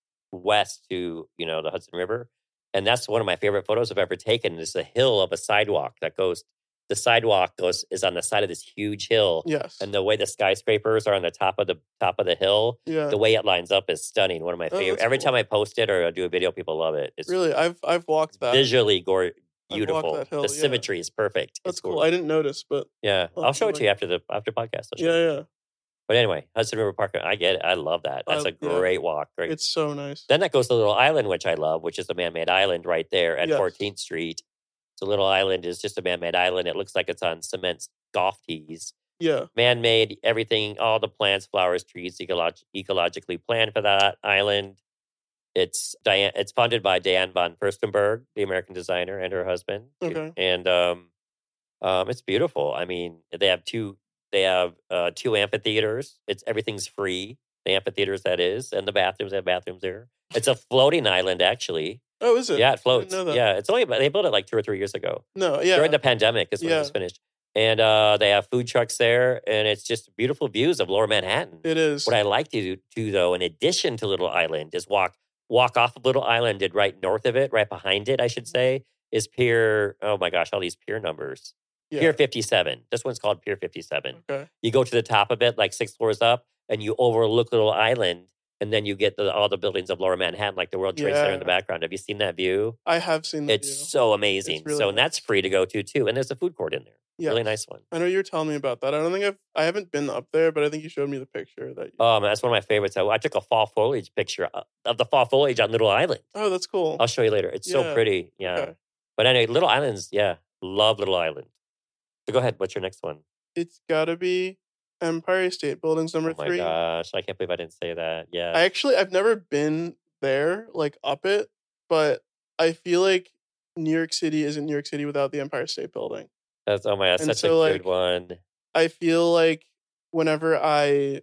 west to, you know, the Hudson River. And that's one of my favorite photos I've ever taken. It's a hill of a sidewalk that goes, the sidewalk goes, is on the side of this huge hill. Yes. And the way the skyscrapers are on the top of the top of the hill, yeah. the way it lines up is stunning. One of my Oh, favorite. that's Every cool. time I post it or I do a video, people love it. It's Really, I've I've walked that. visually gore, I've walked beautiful. that hill, the yeah. symmetry is perfect. That's It's cool. gorgeous. I didn't notice, but Yeah, Oh, I'll show it to like- you after the after podcast. I'll show you. yeah, yeah. But anyway, Hudson River Park, I get it. I love that. That's I- a yeah. great walk. Great. It's so nice. Then that goes to Little Island, which I love, which is a man-made island right there at Yes. fourteenth Street. So Little Island is just a man-made island. It looks like it's on cement golf tees. Yeah. Man-made, everything, all the plants, flowers, trees, ecolog- ecologically planned for that island. It's Diane. It's funded by Diane von Furstenberg, the American designer, and her husband. Okay. And um, um, it's beautiful. I mean, they have two. They have uh, two amphitheaters. It's everything's free. The amphitheaters, that is, and the bathrooms have bathrooms there. It's a floating island, actually. Oh, is it? Yeah, it I didn't floats. know that. Yeah, it's only they built it like two or three years ago No. Yeah. during the pandemic. Is when it Yeah. was finished, and uh, they have food trucks there, and it's just beautiful views of Lower Manhattan. it is. What I like to do, too, though, in addition to Little Island, is walk walk off of Little Island and right north of it, right behind it, I should say, is Pier. Oh my gosh, all these pier numbers. yeah. Pier fifty-seven. This one's called Pier fifty-seven. Okay. You go to the top of it, like six floors up, and you overlook Little Island, and then you get the, all the buildings of Lower Manhattan, like the World Trade Center in the Yeah. background. Have you seen that view? I have seen the It's view. so amazing. really so and that's free to go to too, and there's a food court in there. Yeah. Really nice one. I know you were telling me about that. I don't think I've I haven't been up there, but I think you showed me the picture that. You, Um, that's one of my favorites. I, I took a fall foliage picture of- of the fall foliage on Little Island. oh, that's cool. I'll show you later. It's so Yeah. pretty. Yeah. Okay. But anyway, Little Islands, yeah, love Little Island. So go ahead. What's your next one? It's got to be Empire State Building's number Oh my three. gosh, I can't believe I didn't say that. Yeah. I actually I've never been there, like up it, but I feel like New York City isn't New York City without the Empire State Building. That's oh my, that's And such so, a like, good one. I feel like whenever I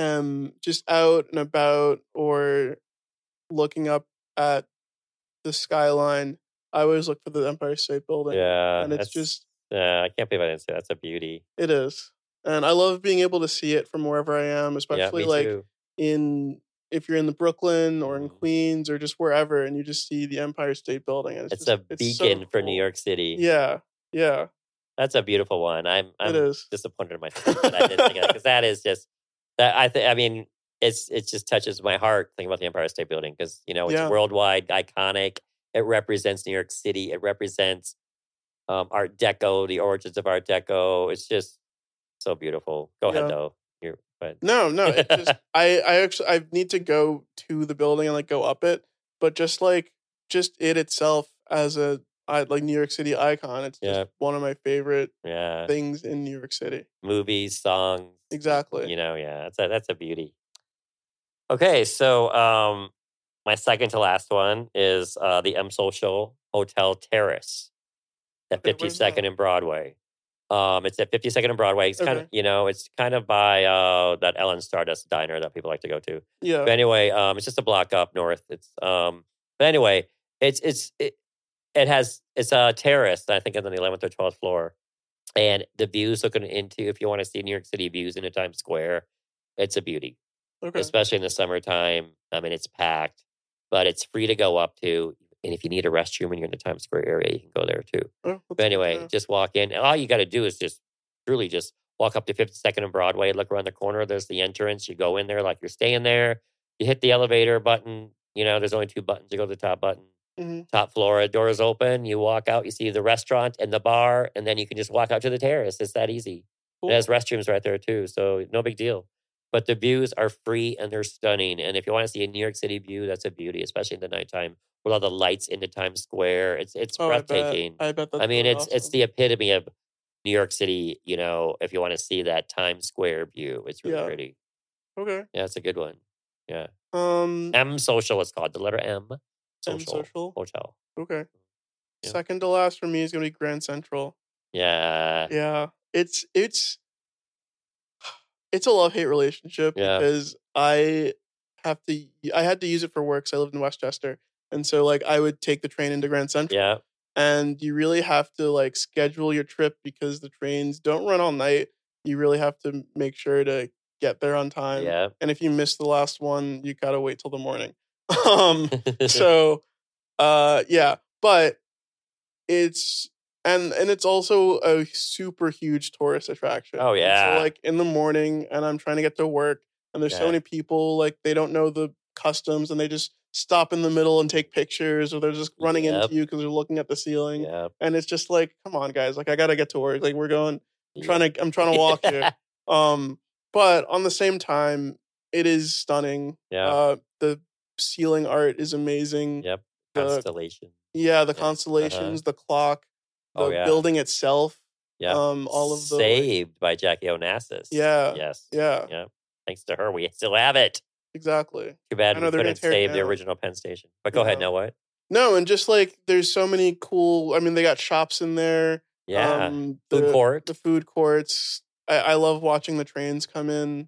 am just out and about or looking up at the skyline, I always look for the Empire State Building. Yeah, and it's that's- just Yeah, I can't believe I didn't say that. That's a beauty. it is. And I love being able to see it from wherever I am, Yeah, especially me like too. in if you're in the Brooklyn or in Mhm. Queens or just wherever, and you just see the Empire State Building. And it's, It's just, a it's so beacon for New cool. York City. Yeah, yeah, That's a beautiful one. I'm I'm it is. disappointed in myself that I didn't think of that because that is just that I think I mean it's it just touches my heart thinking about the Empire State Building because you know it's Yeah. worldwide iconic. It represents New York City. It represents um, Art Deco, the origins of Art Deco. It's just so beautiful. Go Yeah. ahead though. You're but No, no. It just I I actually I need to go to the building and like go up it, but just like just it itself as a I, like New York City icon, it's just Yeah. one of my favorite yeah, things in New York City. movies, songs. Exactly. You know, yeah, that's a that's a beauty. Okay, so um, my second to last one is uh, the M Social Hotel Terrace at Okay, where's that? fifty-second and Broadway. Um, it's at fifty-second and Broadway. It's kind of Okay. you know, it's kind of by uh, that Ellen Stardust diner that people like to go to. Yeah. But anyway, um, it's just a block up north. It's um, but anyway, it's it's it, it has it's a terrace. I think on the eleventh or twelfth floor, and the views looking into if you want to see New York City views into Times Square, it's a beauty, Okay. especially in the summertime. I mean, it's packed, but it's free to go up to. And if you need a restroom and you're in the Times Square area, you can go there too. Oh, that's But good anyway, to know. just walk in. And all you got to do is just truly just walk up to fifty-second and Broadway, look around the corner. There's the entrance. You go in there like you're staying there. You hit the elevator button. You know, there's only two buttons. You go to the top button. Mhm. Top floor, doors open. You walk out. You see the restaurant and the bar. And then you can just walk out to the terrace. It's that easy. Cool. It has restrooms right there too. So no big deal. But the views are free and they're stunning. And if you want to see a New York City view, that's a beauty, especially in the nighttime with all the lights into Times Square. It's it's Oh, I bet. breathtaking. I bet that's I mean, really it's it's awesome. the epitome of New York City. You know, if you want to see that Times Square view, it's really Yeah. pretty. Okay. Yeah, it's a good one. Yeah, Um. M Social is called the letter M. M Social, Social? Hotel. Okay. Yeah. Second to last for me is gonna be Grand Central. Yeah, Yeah. It's it's it's a love hate relationship Yeah. because I have to. I had to use it for work. So I lived in Westchester, and so like I would take the train into Grand Central. Yeah. And you really have to like schedule your trip because the trains don't run all night. You really have to make sure to get there on time. Yeah. And if you miss the last one, you gotta wait till the morning. um, so, uh, yeah, but it's and and it's also a super huge tourist attraction. Oh, And yeah. so like in the morning, and I'm trying to get to work, and there's so Yeah. many people like they don't know the customs, and they just stop in the middle and take pictures, or they're just running Yep. into you because they're looking at the ceiling. Yeah. And it's just like, come on, guys! Like I gotta get to work. Like we're going. I'm Yeah. trying to. I'm trying to walk here. Um, but on the same time, it is stunning. Yeah. Uh, the ceiling art is amazing. Yep. The Constellation. yeah, the Yeah. constellations, Uh-huh. the clock, the Oh, yeah. building itself. Yeah. Um, all of the like- Saved by Jackie Onassis. Yeah. Yes. yeah, Yeah. Thanks to her, we still have it. exactly. Too bad I we know they're gonna couldn't tear it save the down. original Penn Station. But go ahead, Yeah. now what? No, and just like there's so many cool. I mean, they got shops in there. Yeah. Um, Food the, court. the food courts. I, I love watching the trains come in.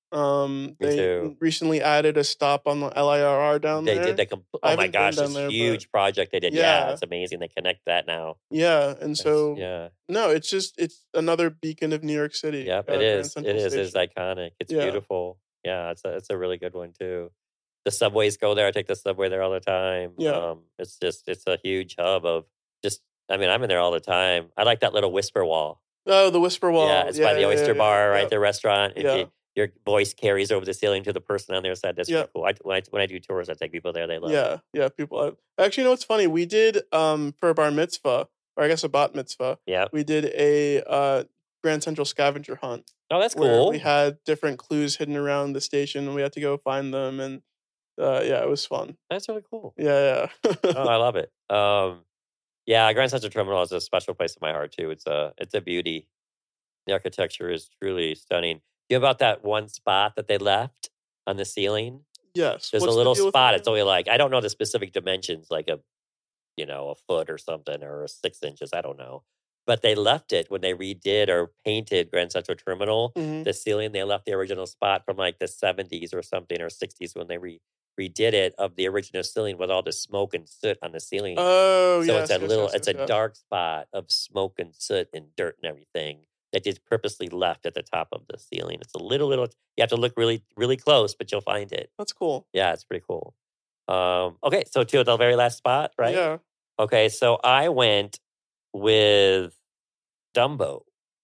Um, Me they too. recently added a stop on the L I R R down They there. did the compl- I oh my haven't been gosh, down this there, but- huge project they did. Yeah. Yeah. It's amazing. They connect that now. Yeah, and That's- so yeah. no, it's just it's another beacon of New York City. Yep, uh, it Grand is. It Central is. It's Station. iconic. It's Yeah. beautiful. Yeah, it's a it's a really good one too. The subways go there. I take the subway there all the time. Yeah. Um, it's just it's a huge hub of just. I mean, I'm in there all the time. I like that little whisper wall. Oh, the Whisper Wall. Yeah, it's by the yeah, Oyster yeah, Bar, yeah, right? yeah. The restaurant. If Yeah. you, your voice carries over the ceiling to the person on the other side. That's Yeah. really cool. I, when I when I do tours, I take people there. They love it. Yeah, yeah. People have, actually, you know what's funny? We did um for a bar mitzvah, or I guess a bat mitzvah. Yeah. We did a uh Grand Central scavenger hunt. Oh, that's where cool. we had different clues hidden around the station, and we had to go find them. And uh, yeah, it was fun. That's really cool. Yeah, yeah. Oh, I love it. Um, yeah, Grand Central Terminal is a special place in my heart too. It's a it's a beauty. The architecture is truly stunning. You know about that one spot that they left on the ceiling? yes. There's What's a the little deal with spot. that? It's only like I don't know the specific dimensions, like a you know a foot or something or a six inches. I don't know. But they left it when they redid or painted Grand Central Terminal. Mhm. The ceiling, they left the original spot from like the seventies or something or sixties when they re- redid it of the original ceiling with all the smoke and soot on the ceiling. Oh, so yes, it's a yes, little, yes, it's yes, a yes. dark spot of smoke and soot and dirt and everything that is purposely left at the top of the ceiling. It's a little, little. You have to look really, really close, but you'll find it. That's cool. Yeah, it's pretty cool. Um, okay, so to the very last spot, right? Yeah. Okay, so I went with Dumbo,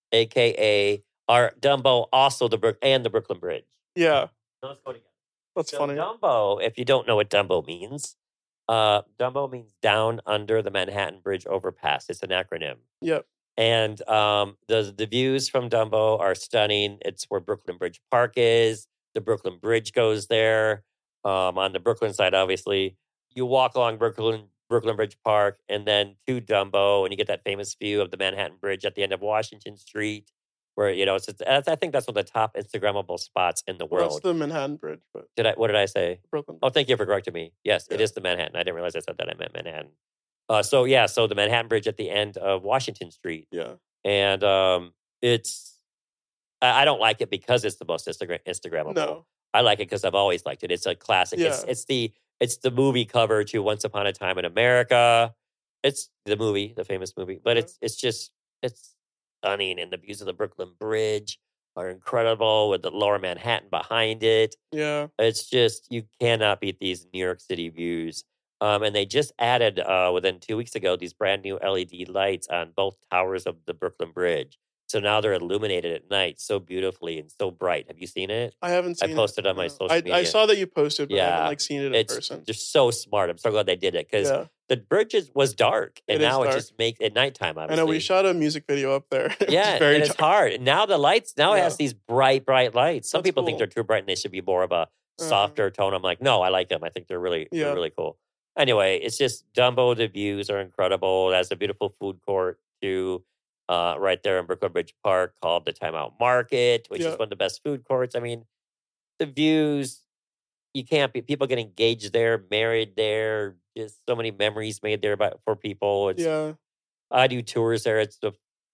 aka our Dumbo, also the Brook and the Brooklyn Bridge. Yeah. So let's go together. That's So funny. Dumbo, if you don't know what Dumbo means, uh, Dumbo means down under the Manhattan Bridge overpass. It's an acronym. Yep. And um, the the views from Dumbo are stunning. It's where Brooklyn Bridge Park is. The Brooklyn Bridge goes there. Um, on the Brooklyn side, obviously, you walk along Brooklyn Brooklyn Bridge Park, and then to Dumbo, and you get that famous view of the Manhattan Bridge at the end of Washington Street, where you know it's. it's I think that's one of the top Instagrammable spots in the Well, world. that's the Manhattan Bridge, but Did I? What did I say? Brooklyn. Oh, thank you for correcting me. Yes, it Yeah. is the Manhattan. I didn't realize I said that. I meant Manhattan. Uh, so yeah, so the Manhattan Bridge at the end of Washington Street, Yeah. and um, it's. I I don't like it because it's the most Instagram Instagrammable. No. I like it because I've always liked it. It's a classic. It's Yeah. it's the it's the movie cover to Once Upon a Time in America. It's the movie, the famous movie, but Yeah. it's it's just it's stunning, and the views of the Brooklyn Bridge are incredible with the Lower Manhattan behind it. Yeah. It's just you cannot beat these New York City views. Um, and they just added uh, within two weeks ago these brand new L E D lights on both towers of the Brooklyn Bridge. So now they're illuminated at night so beautifully and so bright. Have you seen it? I haven't I seen posted it. on my no. social I, I media. saw that you posted, but I Yeah. haven't like seen it in It's person. just so smart. I'm so glad they did it because Yeah. the bridge is, was dark, and It is now it dark. just makes at nighttime. I Obviously, know we shot a music video up there. It was Yeah, very and it's dark. hard. And now the lights, now it Yeah. has these bright, bright lights. Some That's people think cool. they're too bright and they should be more of a Uh-huh. softer tone. I'm like, no, I like them. I think they're really, Yeah. they're really cool. Anyway, it's just Dumbo. The views are incredible. It has a beautiful food court too, uh, right there in Brooklyn Bridge Park called the Timeout Market, which Yeah. is one of the best food courts. I mean, the views, you can't be, people get engaged there, married there, just so many memories made there by, for people. It's, Yeah. I do tours there. It's the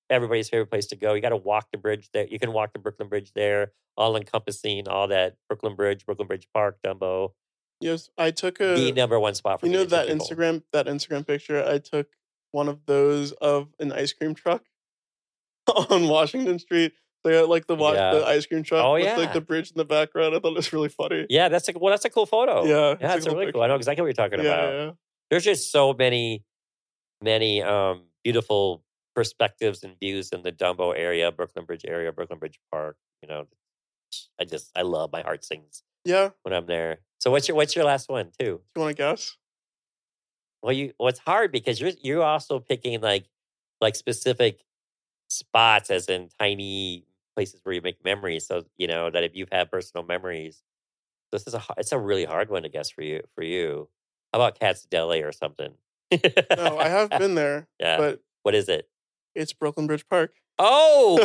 everybody's favorite place to go. You got to walk the bridge there. You can walk the Brooklyn Bridge there, all encompassing all that Brooklyn Bridge, Brooklyn Bridge Park, Dumbo. Yes, I took a. The number one spot for You me know to take that people. Instagram that Instagram picture? I took one of those of an ice cream truck on Washington Street. They had like the wa- Yeah. the ice cream truck Oh, with yeah. like the bridge in the background. I thought it was really funny. Yeah, that's a well, that's a cool photo. Yeah, yeah, it's it's a cool really cool. I know picture. exactly what you're talking Yeah, about. yeah. There's just so many, many um, beautiful perspectives and views in the Dumbo area, Brooklyn Bridge area, Brooklyn Bridge Park. You know, I just I love my heart sings Yeah. when I'm there. So what's your what's your last one too? Do you want to guess? Well, you well, it's hard because you're you're also picking like like specific spots, as in tiny places where you make memories. So you know that if you've had personal memories, this is a har- it's a really hard one to guess for you. For you, how about Cat's Deli or something? No, I have been there, Yeah. but What is it? it's Brooklyn Bridge Park. Oh,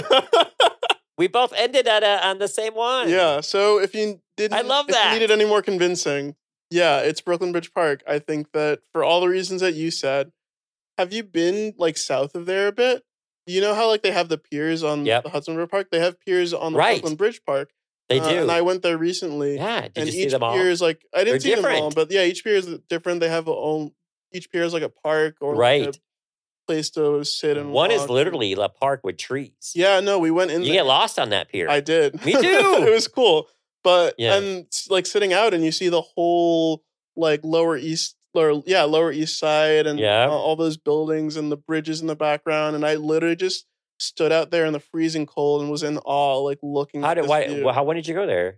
we both ended at a, on the same one. Yeah. So if you didn't, I love if that. you needed any more convincing, yeah, it's Brooklyn Bridge Park. I think that for all the reasons that you said, have you been like south of there a bit? You know how like they have the piers on Yep. the Hudson River Park? They have piers on the Right. Brooklyn Bridge Park. They Uh, do. and I went there recently. Yeah. Did and you see each them all? pier is like I didn't They're see them all, different. but yeah, each pier is different. They have their own. Each pier is like a park or like Right. a place to sit and One is walk. literally a park with trees. Yeah, no, we went in. You there. get lost on that pier. I did. Me too. It was cool. But Yeah. and s- like sitting out and you see the whole like lower east or yeah, lower east side and Yeah. uh, all those buildings and the bridges in the background and I literally just stood out there in the freezing cold and was in awe like looking How at did this why? view. well, How when did you go there?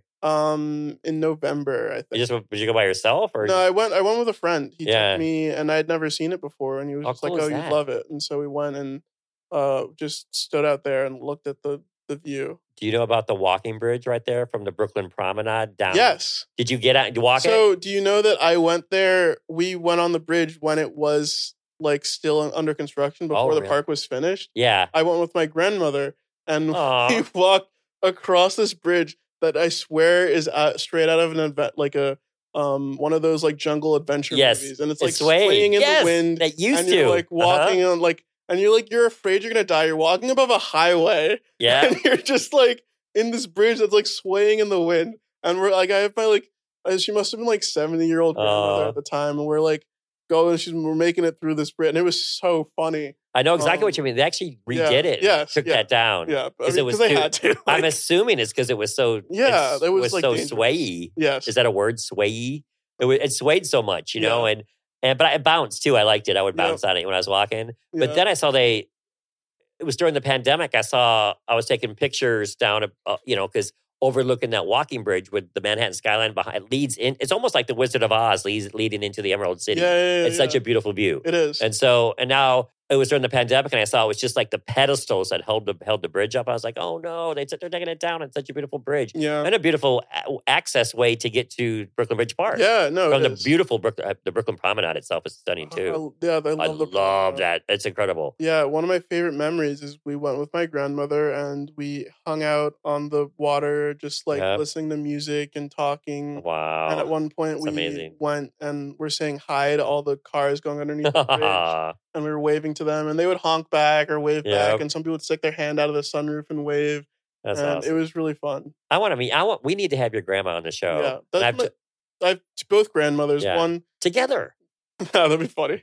Um in November, I You think. just did you go by yourself or? No, I went I went with a friend. He Yeah. took me and I'd never seen it before and he was How just like, cool is "Oh, that? you'd love it." And so we went and uh just stood out there and looked at the the view. Do you know about the walking bridge right there from the Brooklyn Promenade down? Yes. Did you get out? Did you walk it? So, do you know that I went there? We went on the bridge when it was like still in- under construction before the really? park was finished. Yeah. I went with my grandmother and Aw. we walked across this bridge that I swear is uh, straight out of an event, like a um one of those like jungle adventure Yes. movies, and it's It's like swaying. swaying in Yes, the wind. that used and you're to. like walking on like, and you're like you're afraid you're gonna die. You're walking above a highway. Yeah. And you're just like in this bridge that's like swaying in the wind. And we're like, I have my like, uh, she must have been like seventy year old grandmother Aw. at the time. And we're like, going, she's, we're making it through this bridge. And it was so funny. I know exactly Um, what you mean. They actually yeah, redid it. yes, Took yeah, that down. Yeah. I 'Cause mean, it was because they too- had to. I'm like, assuming it's because it was so. Yeah, it's- it was, like, so dangerous. swayy. yes. Is that a word? Swayy. It, wa- it swayed so much, you know, Yeah. and and but I bounced too. I liked it. I would Yeah. bounce on it when I was walking. But Yeah. then I saw they. It was during the pandemic. I saw I was taking pictures down, uh, you know, because overlooking that walking bridge with the Manhattan skyline behind leads in. It's almost like the Wizard of Oz leads leading into the Emerald City. Yeah, yeah, yeah, it's such yeah. a beautiful view. It is. And so, and now it was during the pandemic, and I saw it was just like the pedestals that held the held the bridge up. I was like, oh no, they took, they're taking it down. It's such a beautiful bridge yeah. and a beautiful a- access way to get to Brooklyn Bridge Park. Yeah, no. from it the is. beautiful Brooklyn, uh, the Brooklyn Promenade itself is stunning I- too. I- yeah, they love I the love promenade. that. It's incredible. Yeah, one of my favorite memories is we went with my grandmother and we hung out on the water, just like Yep. listening to music and talking. Wow. And at one point, that's we amazing. went and we're saying hi to all the cars going underneath the bridge, and we were waving to them, and they would honk back or wave Yep. back, and some people would stick their hand out of the sunroof and wave, That's and awesome. it was really fun. I want to meet. I want. We need to have your grandma on the show. Yeah, And that's I've my, t- I have both grandmothers. Yeah. One, together. yeah, that'd be funny.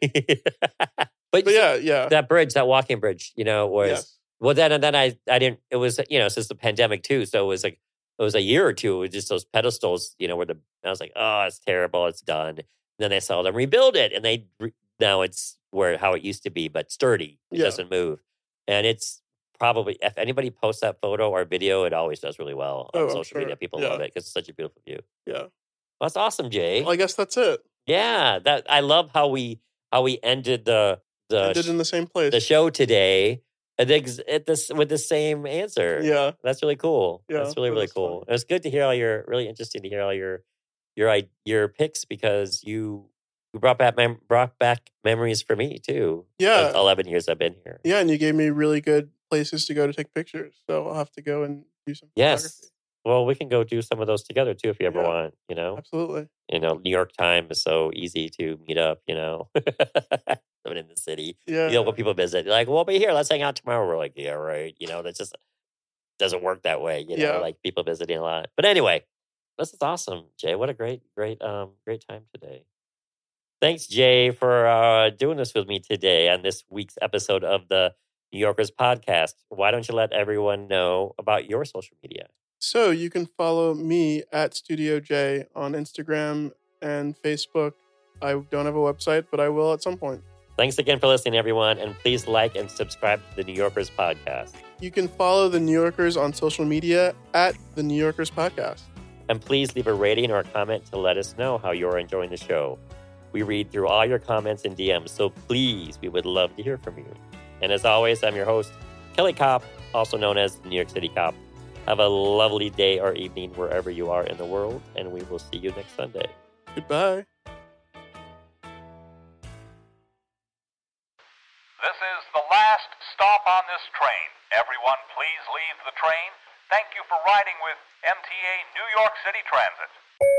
but But yeah, yeah, that bridge, that walking bridge, you know, was yes. well. Then and then I I didn't. It was you know since the pandemic too, so it was like it was a year or two. It was just those pedestals, you know, where the I was like, oh, it's terrible, it's done. And then I saw them rebuild it, and they re- now it's where how it used to be, but sturdy. It Yeah. doesn't move, and it's probably if anybody posts that photo or video, it always does really well on Oh, I'm social media. sure. People Yeah. love it because it's such a beautiful view. Yeah. Well, that's awesome, Jay. Well, I guess that's it. Yeah, that I love how we how we ended the the I did sh- in the same place. the show today at, the, ex- at this with the same answer. Yeah. That's really cool. Yeah, That's really that really was cool. fun. It was good to hear all your really interesting to hear all your your i- your picks because you you brought back mem- brought back memories for me too. Yeah. The eleven years I've been here. Yeah, and you gave me really good places to go to take pictures. So I'll have to go and do some Yes. photography. Well, we can go do some of those together too if you ever Yeah. want. You know, Absolutely. you know, New York time is so easy to meet up. You know. living in the city. Yeah. You know, when people visit, they're like, we'll be here. Let's hang out tomorrow. We're like, yeah, right. You know, that just doesn't work that way. You know, Yeah. like people visiting a lot. But anyway, this is awesome, Jay. What a great, great, um, great time today. Thanks, Jay, for uh, doing this with me today on this week's episode of the New Yorkers podcast. Why don't you let everyone know about your social media? So you can follow me at Studio J on Instagram and Facebook. I don't have a website, but I will at some point. Thanks again for listening, everyone. And please like and subscribe to the New Yorkers podcast. You can follow the New Yorkers on social media at the New Yorkers podcast. And please leave a rating or a comment to let us know how you're enjoying the show. We read through all your comments and D Ms, so please, we would love to hear from you. And as always, I'm your host, Kelly Kopp, also known as the New York City Cop. Have a lovely day or evening wherever you are in the world, and we will see you next Sunday. Goodbye. This is the last stop on this train. Everyone, please leave the train. Thank you for riding with M T A New York City Transit.